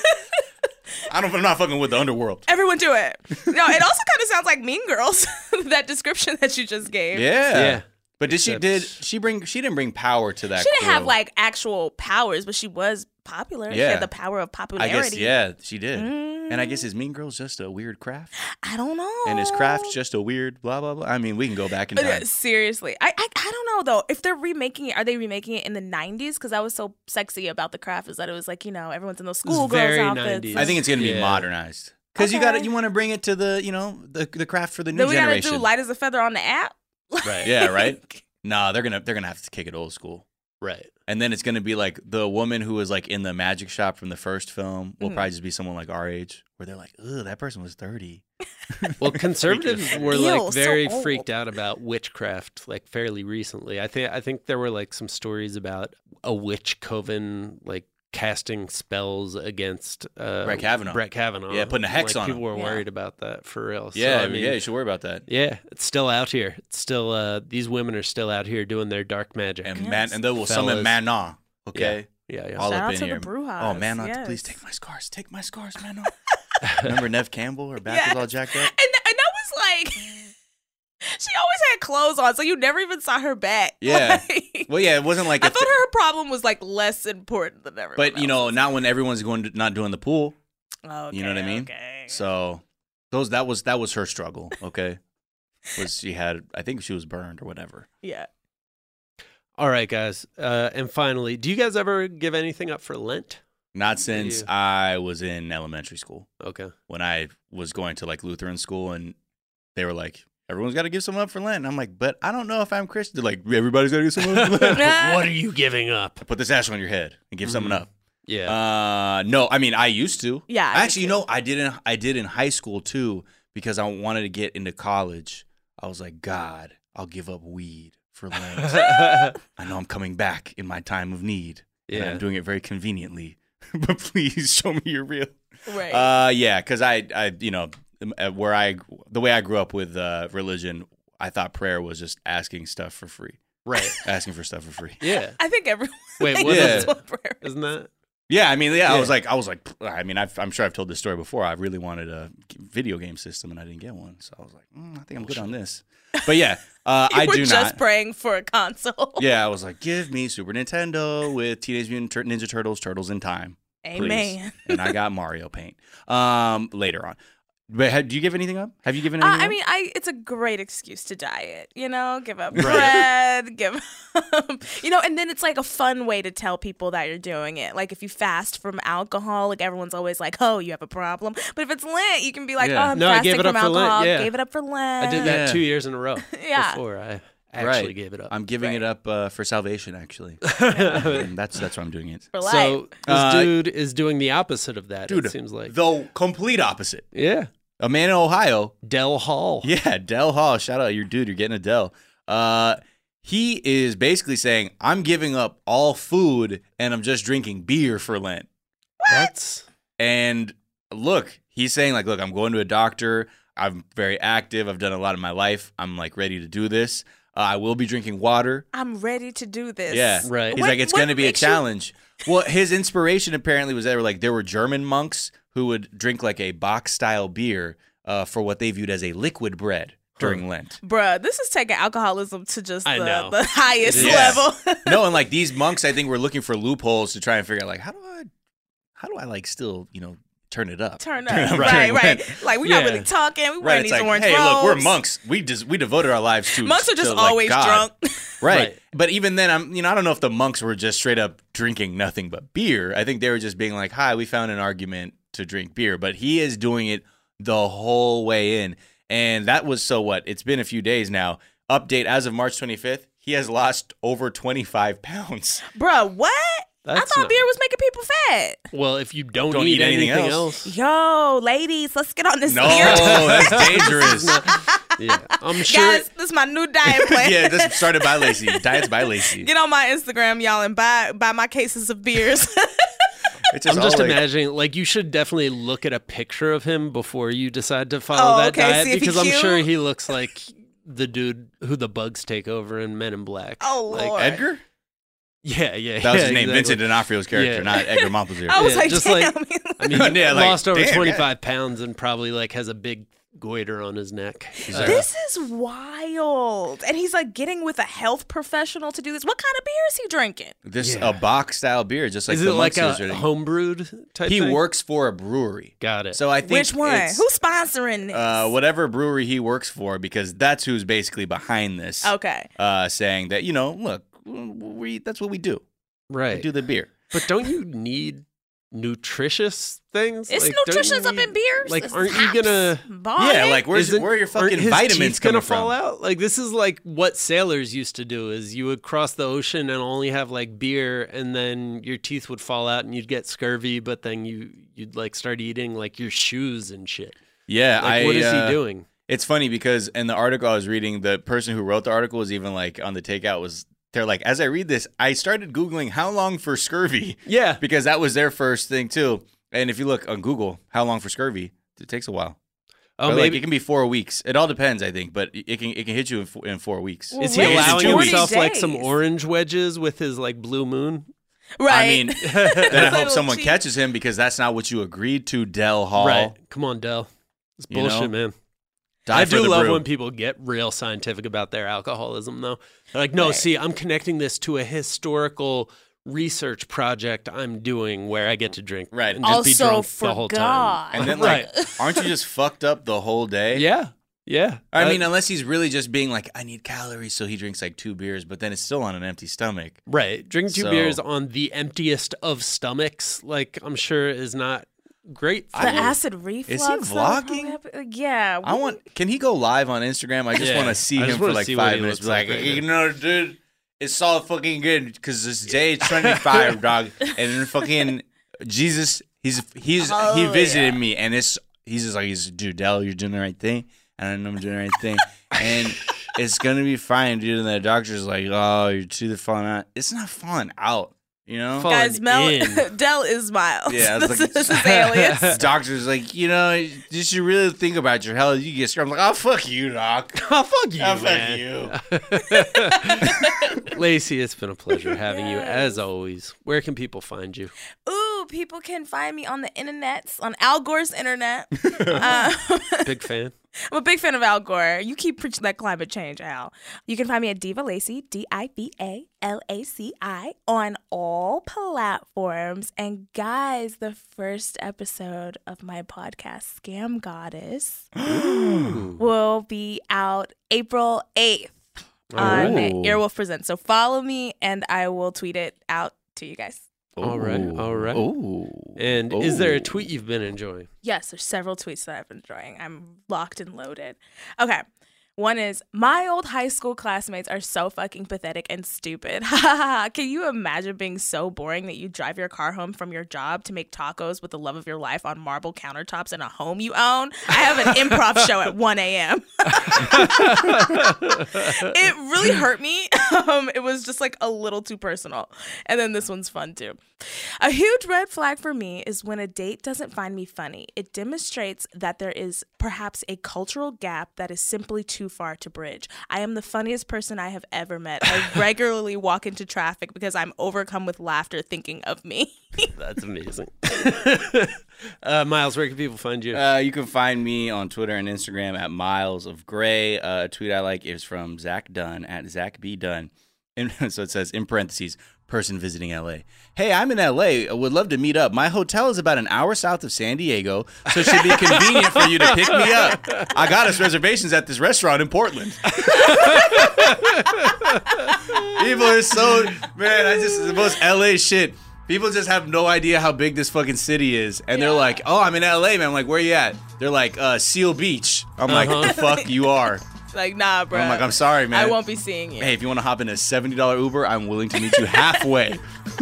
I don't, I'm not fucking with the underworld. Everyone do it. No, it also kind of sounds like Mean Girls, that description that you just gave. Yeah. Yeah. But did she Except- did she bring she didn't bring power to that She didn't have crew. like actual powers, but she was popular. She Yeah. had the power of I popularity. guess yeah, she did. And I guess is Mean Girls just a weird craft? I don't know. And is craft just a weird blah blah blah? I mean, we can go back in Uh, time. Seriously, I, I I don't know though. If they're remaking it, are they remaking it in the nineties? Because that was so sexy about the craft is that it was like, you know, everyone's in those schoolgirls very outfits. nineties. I think it's gonna be Yeah. modernized because you Okay. got to you want to bring it to the you know the the craft for the new Then we gotta generation. do light as a feather on the app. Right. Yeah, right. Nah, they're gonna they're gonna have to kick it old school. Right. And then it's going to be like the woman who was like in the magic shop from the first film will Mhm. probably just be someone like our age where they're like, ugh, that person was thirty. Well, conservatives were Ew, like so very old. freaked out about witchcraft like fairly recently. I think I think there were like some stories about a witch coven like casting spells against uh, Brett Kavanaugh. Brett Kavanaugh. Yeah, putting a hex like, on people him. were Yeah. worried about that for real. So, Yeah, I mean, yeah, you should worry about that. yeah, it's still out here. It's still uh, these women are still out here doing their dark magic. And Yes. man, and they will summon Fellas. Mana. Okay, Yeah, yeah. all Shout up out in to here. the Brujas, Oh, Mana, yes. please take my scars. Take my scars, Mana. Remember Nev Campbell? Her back Yes. was all jacked up. And, th- and that was like, she always had clothes on, so you never even saw her back. Yeah. Like, Well, yeah, it wasn't like. I a thought thi- her problem was like less important than everyone but you know, else's. not when everyone's going to not doing the pool. Okay, You know what I mean? Okay. So those that was that was her struggle. Okay, was she had I think she was burned or whatever. Yeah. All right, guys. Uh, and finally, do you guys ever give anything up for Lent? Not since you? I was in elementary school. Okay. When I was going to like Lutheran school and they were like, everyone's got to give some up for Lent. And I'm like, but I don't know if I'm Christian. They're like, everybody's got to give some up for Lent. What are you giving up? Put this ash on your head and give something Mhm. up. Yeah. Uh, no, I mean, I used to. Yeah, I did Actually, you too. know, I did in, I did in high school too because I wanted to get into college. I was like, God, I'll give up weed for Lent. I know I'm coming back in my time of need. And Yeah. I'm doing it very conveniently. But please show me you're real. Right. Uh, yeah, because I, I, you know, uh, where I, the way I grew up with uh, religion, I thought prayer was just asking stuff for free. Right. Asking for stuff for free. Yeah. I think everyone. Wait, thinks what Yeah. that's what prayer is. Isn't that? Yeah, I mean, yeah, I Yeah. was like, I was like, I mean, I've, I'm sure I've told this story before. I really wanted a video game system and I didn't get one, so I was like, mm, I think I'm good on this. But yeah, uh, You I were do just not. praying for a console. Yeah, I was like, give me Super Nintendo with Teenage Mutant Tur- Ninja Turtles, Turtles in Time. please. Amen. And I got Mario Paint um, later on. But have, do you give anything up? Have you given Uh, anything I up? mean, I it's a great excuse to diet, you know, give up Right. bread, give up, you know, and then it's like a fun way to tell people that you're doing it. Like if you fast from alcohol, like everyone's always like, oh, you have a problem. But if it's Lent, you can be like, Yeah. oh, I'm No, I fasting gave it from up for Lent, alcohol. yeah. Gave it up for Lent. I did that Yeah. two years in a row Yeah. before I actually Right. gave it up. I'm giving it Right. up uh, for salvation, actually. And that's that's why I'm doing it. For life. So this Uh, dude is doing the opposite of that, Dude, it seems like. the complete opposite. Yeah. A man in Ohio. Del Hall. Yeah, Del Hall. Shout out your dude. You're getting a Del. Uh, he is basically saying, I'm giving up all food and I'm just drinking beer for Lent. That's And look, he's saying, like, look, I'm going to a doctor. I'm very active. I've done a lot in my life. I'm like ready to do this. Uh, I will be drinking water. I'm ready to do this. Yeah. Right. He's What- like, it's what going to be a makes you- challenge. Well, his inspiration apparently was that were like there were German monks who would drink like a box style beer uh, for what they viewed as a liquid bread during Lent. Bruh, this is taking alcoholism to just I the, know. the highest Yeah. level. No, and like these monks, I think were looking for loopholes to try and figure out like how do I, how do I like still you know turn it up. Turn up. Right, right. Like, we're Yeah. not really talking. We Right, wearing it's these like, orange hey, robes. look, we're monks. We just we devoted our lives to Monks are just to, like, always God. drunk. Right. Right. But even then, I'm you know I don't know if the monks were just straight up drinking nothing but beer. I think they were just being like, "Hi, we found an argument to drink beer." But he is doing it the whole way in, and that was so what? It's been a few days now. Update as of March twenty-fifth, he has lost over twenty-five pounds. Bruh, what? I That's thought not- beer was making people fat. Well, if you don't, Don't eat, eat anything anything, else. else, Yo, ladies, let's get on this No, beer. that's dangerous. yeah, I'm sure. Guys, this is my new diet plan. Yeah, this started by Lacey. Diets by Lacey. Get on my Instagram, y'all, and buy buy my cases of beers. It's I'm all just like- imagining, like, you should definitely look at a picture of him before you decide to follow Oh, that okay, diet see if he because I'm cute. sure he looks like the dude who the bugs take over in Men in Black. Oh, Like, Lord. Edgar? Yeah, yeah. That was yeah, his name, exactly. Vincent D'Onofrio's character, Yeah. not Edgar Montplaisir. I was Yeah, like, just damn. like- I mean, he Yeah, like, lost over damn, yeah. twenty-five pounds and probably, like, has a big goiter on his neck. Uh, This is wild. And he's like getting with a health professional to do this. What kind of beer is he drinking? This Yeah. a box style beer, just like Is the it like monks a are- homebrewed type He thing? works for a brewery. Got it. So I think Which one? it's, Who's sponsoring this? uh, whatever brewery he works for, because that's who's basically behind this. Okay. Uh, saying that, you know, look, we that's what we do. We Right. do the beer. But don't you need nutritious things? It's Like, don't you nutritious up need- in beers. Like, It's aren't you hops, gonna? barley. Yeah, like where's Isn't- where are your aren't fucking his vitamins teeth gonna coming fall from? out? Like, this is like what sailors used to do: is you would cross the ocean and only have like beer, and then your teeth would fall out and you'd get scurvy. But then you you'd like start eating like your shoes and shit. Yeah, Like, I, what is uh, he doing? It's funny because in the article I was reading, the person who wrote the article was even like on the takeout was they're like, as I read this, I started Googling how long for scurvy. Yeah. Because that was their first thing too. And if you look on Google, how long for scurvy, it takes a while. Oh, But, maybe like, it can be four weeks. It all depends, I think, but it can it can hit you in four, in four weeks. Well, is he wait, It's allowing Jewish. himself like some days. orange wedges with his like blue moon? Right. I mean, then I hope Little someone cheap. catches him because that's not what you agreed to, Del Hall. Right. Come on, Del. It's You bullshit, know? man. Die I for do the love brew. when people get real scientific about their alcoholism, though. They're like, no, Right. see, I'm connecting this to a historical research project I'm doing where I get to drink Right. and just be Also drunk for the whole God. time. And then, like, aren't you just fucked up the whole day? Yeah, yeah. I Uh, mean, unless he's really just being like, I need calories, so he drinks like two beers, but then it's still on an empty stomach. right. Drinking two So- beers on the emptiest of stomachs, like, I'm sure is not great for The you. acid reflux. Is he that'll probably vlogging? happen- Yeah. I want. Can he go live on Instagram? I just Yeah. want to see I him just for wanna like see what five he minutes. looks Be like, like right you know, dude, it's all fucking good because this day is twenty-five, dog, and then fucking Jesus, he's he's Oh, he visited yeah. me, and it's he's just like, he's dude, Del, you're doing the right thing, and I know I'm doing the right thing, and it's gonna be fine, dude. And the doctor's like, oh, you're too falling out. It's not falling out, you know. Falling Guys, Mel, in. Del is Miles. Yeah, it's this like- is his alias. The doctor's like, you know, you should really think about your health. You get scared. I'm like, oh, fuck you, doc. Oh, fuck you, Oh, fuck man. you. Lacey, it's been a pleasure having you, Yes. as always. Where can people find you? Ooh, people can find me on the internets, on Al Gore's internet. uh, Big fan. I'm a big fan of Al Gore. You keep preaching that climate change, Al. You can find me at Diva Lacy, D I V A L A C I, on all platforms. And guys, the first episode of my podcast, Scam Goddess, will be out April eighth on Ooh. Earwolf Presents. So follow me, and I will tweet it out to you guys. All right, all right. Ooh. And is there a Ooh. tweet you've been enjoying? Yes, there's several tweets that I've been enjoying. I'm locked and loaded. Okay. One is, my old high school classmates are so fucking pathetic and stupid. Can you imagine being so boring that you drive your car home from your job to make tacos with the love of your life on marble countertops in a home you own? I have an improv show at one a.m. It really hurt me. Um, it was just like a little too personal. And then this one's fun too. A huge red flag for me is when a date doesn't find me funny. It demonstrates that there is perhaps a cultural gap that is simply too far to bridge. I am the funniest person I have ever met. I regularly walk into traffic because I'm overcome with laughter thinking of me. That's amazing. uh, Miles, where can people find you? Uh, you can find me on Twitter and Instagram at Miles of Gray. Uh, a tweet I like is from Zach Dunn at Zach B Dunn. And so it says in parentheses, person visiting L A. Hey, I'm in L A. I would love to meet up. My hotel is about an hour south of San Diego, so it should be convenient for you to pick me up. I got us reservations at this restaurant in Portland. People are so, man, I just, the most L A shit. People just have no idea how big this fucking city is. And yeah. they're like, oh, I'm in L A, man. I'm like, where you at? They're like, uh, Seal Beach. I'm uh-huh. like, the fuck you are. Like, nah, bro. I'm like, I'm sorry, man. I won't be seeing you. Hey, if you want to hop in a seventy dollars Uber, I'm willing to meet you halfway.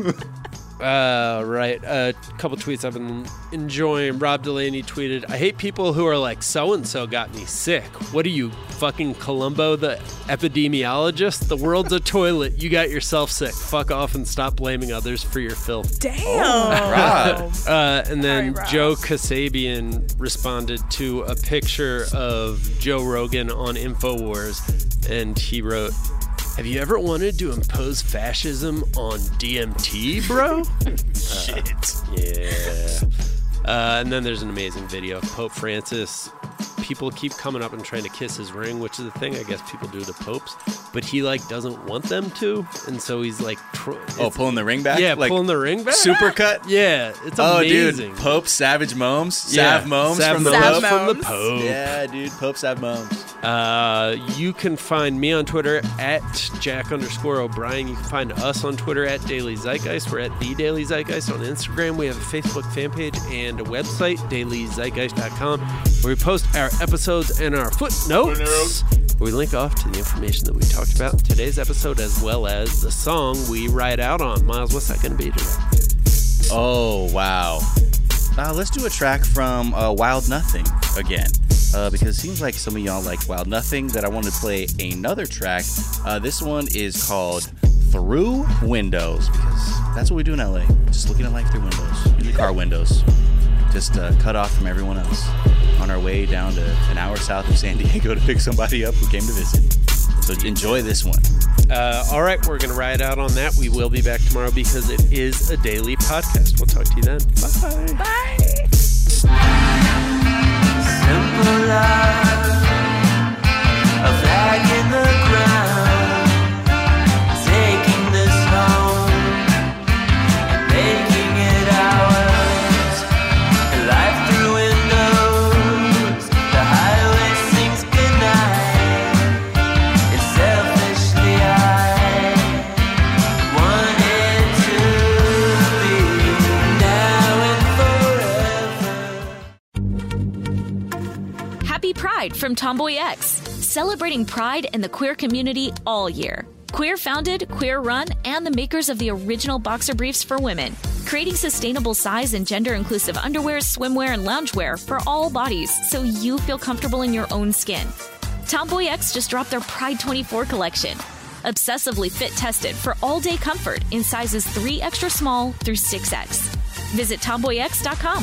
Uh, right. A couple tweets I've been enjoying. Rob Delaney tweeted, I hate people who are like, so-and-so got me sick. What are you, fucking Columbo, the epidemiologist? The world's a toilet. You got yourself sick. Fuck off and stop blaming others for your filth. Damn. Oh, Rob. uh, and then right, Joe Kasabian responded to a picture of Joe Rogan on InfoWars, and he wrote, have you ever wanted to impose fascism on D M T, bro? Shit. Uh, yeah. Uh, and then there's an amazing video of Pope Francis. People keep coming up and trying to kiss his ring, which is a thing I guess people do to popes. But he, like, doesn't want them to. And so he's, like... Tr- oh, pulling the ring back? Yeah, like pulling the ring back? Supercut? Yeah, it's oh, amazing. Oh, dude. Pope Savage Momes? Yeah. Sav Momes Sav from the Momes Pope? from the Pope. Yeah, dude. Pope Sav Momes. Uh, you can find me on Twitter at Jack underscore O'Brien. You can find us on Twitter at Daily Zeitgeist. We're at The Daily Zeitgeist on Instagram. We have a Facebook fan page and a website, daily zeitgeist dot com, where we post our episodes and our footnotes. We link off to the information that we talked about in today's episode, as well as the song we ride out on. Miles, what's that going to be today? Oh, wow. Uh, let's do a track from uh, Wild Nothing again. Uh, because it seems like some of y'all like Wild Nothing, that I want to play another track. Uh, this one is called Through Windows, because that's what we do in L A. Just looking at life through windows, in the car windows. Just uh, cut off from everyone else on our way down to an hour south of San Diego to pick somebody up who came to visit. So enjoy this one. Uh, all right, we're going to ride out on that. We will be back tomorrow because it is a daily podcast. We'll talk to you then. Bye. Bye. Simple love, a flag in the ground, taking this home and making it ours. Life through windows, the highway sings goodnight. It's selfishly I wanted to be now and forever. Happy Pride from Tomboy X, celebrating pride and the queer community all year. Queer founded, queer run, and the makers of the original boxer briefs for women, creating sustainable size and gender inclusive underwear, swimwear, and loungewear for all bodies so you feel comfortable in your own skin. Tomboy X just dropped their Pride twenty-four collection, obsessively fit tested for all day comfort in sizes three extra small through six X. Visit tomboy x dot com.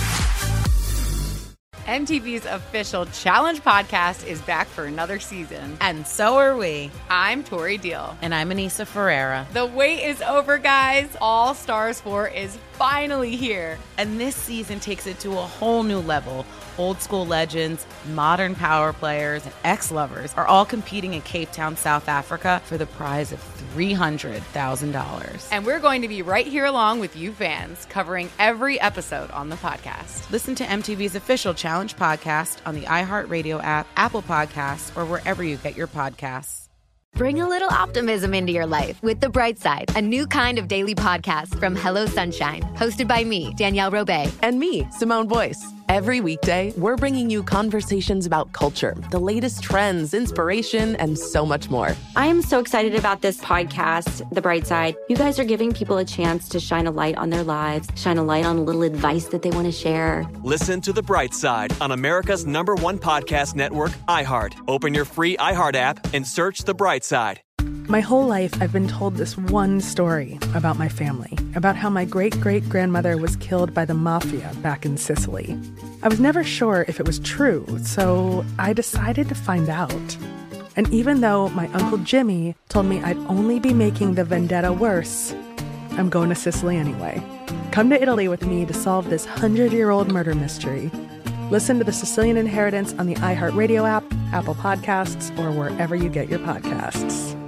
M T V's official Challenge podcast is back for another season. And so are we. I'm Tori Deal. And I'm Anissa Ferreira. The wait is over, guys. All Stars four is finally here. And this season takes it to a whole new level. Old school legends, modern power players, and ex-lovers are all competing in Cape Town, South Africa for the prize of three hundred thousand dollars. And we're going to be right here along with you fans, covering every episode on the podcast. Listen to M T V's official Challenge podcast on the iHeartRadio app, Apple Podcasts, or wherever you get your podcasts. Bring a little optimism into your life with The Bright Side, a new kind of daily podcast from Hello Sunshine, hosted by me, Danielle Robay. And me, Simone Boyce. Every weekday, we're bringing you conversations about culture, the latest trends, inspiration, and so much more. I am so excited about this podcast, The Bright Side. You guys are giving people a chance to shine a light on their lives, shine a light on a little advice that they want to share. Listen to The Bright Side on America's number one podcast network, iHeart. Open your free iHeart app and search The Bright Side. My whole life, I've been told this one story about my family, about how my great-great-grandmother was killed by the mafia back in Sicily. I was never sure if it was true, so I decided to find out. And even though my Uncle Jimmy told me I'd only be making the vendetta worse, I'm going to Sicily anyway. Come to Italy with me to solve this hundred-year-old murder mystery. Listen to The Sicilian Inheritance on the iHeartRadio app, Apple Podcasts, or wherever you get your podcasts.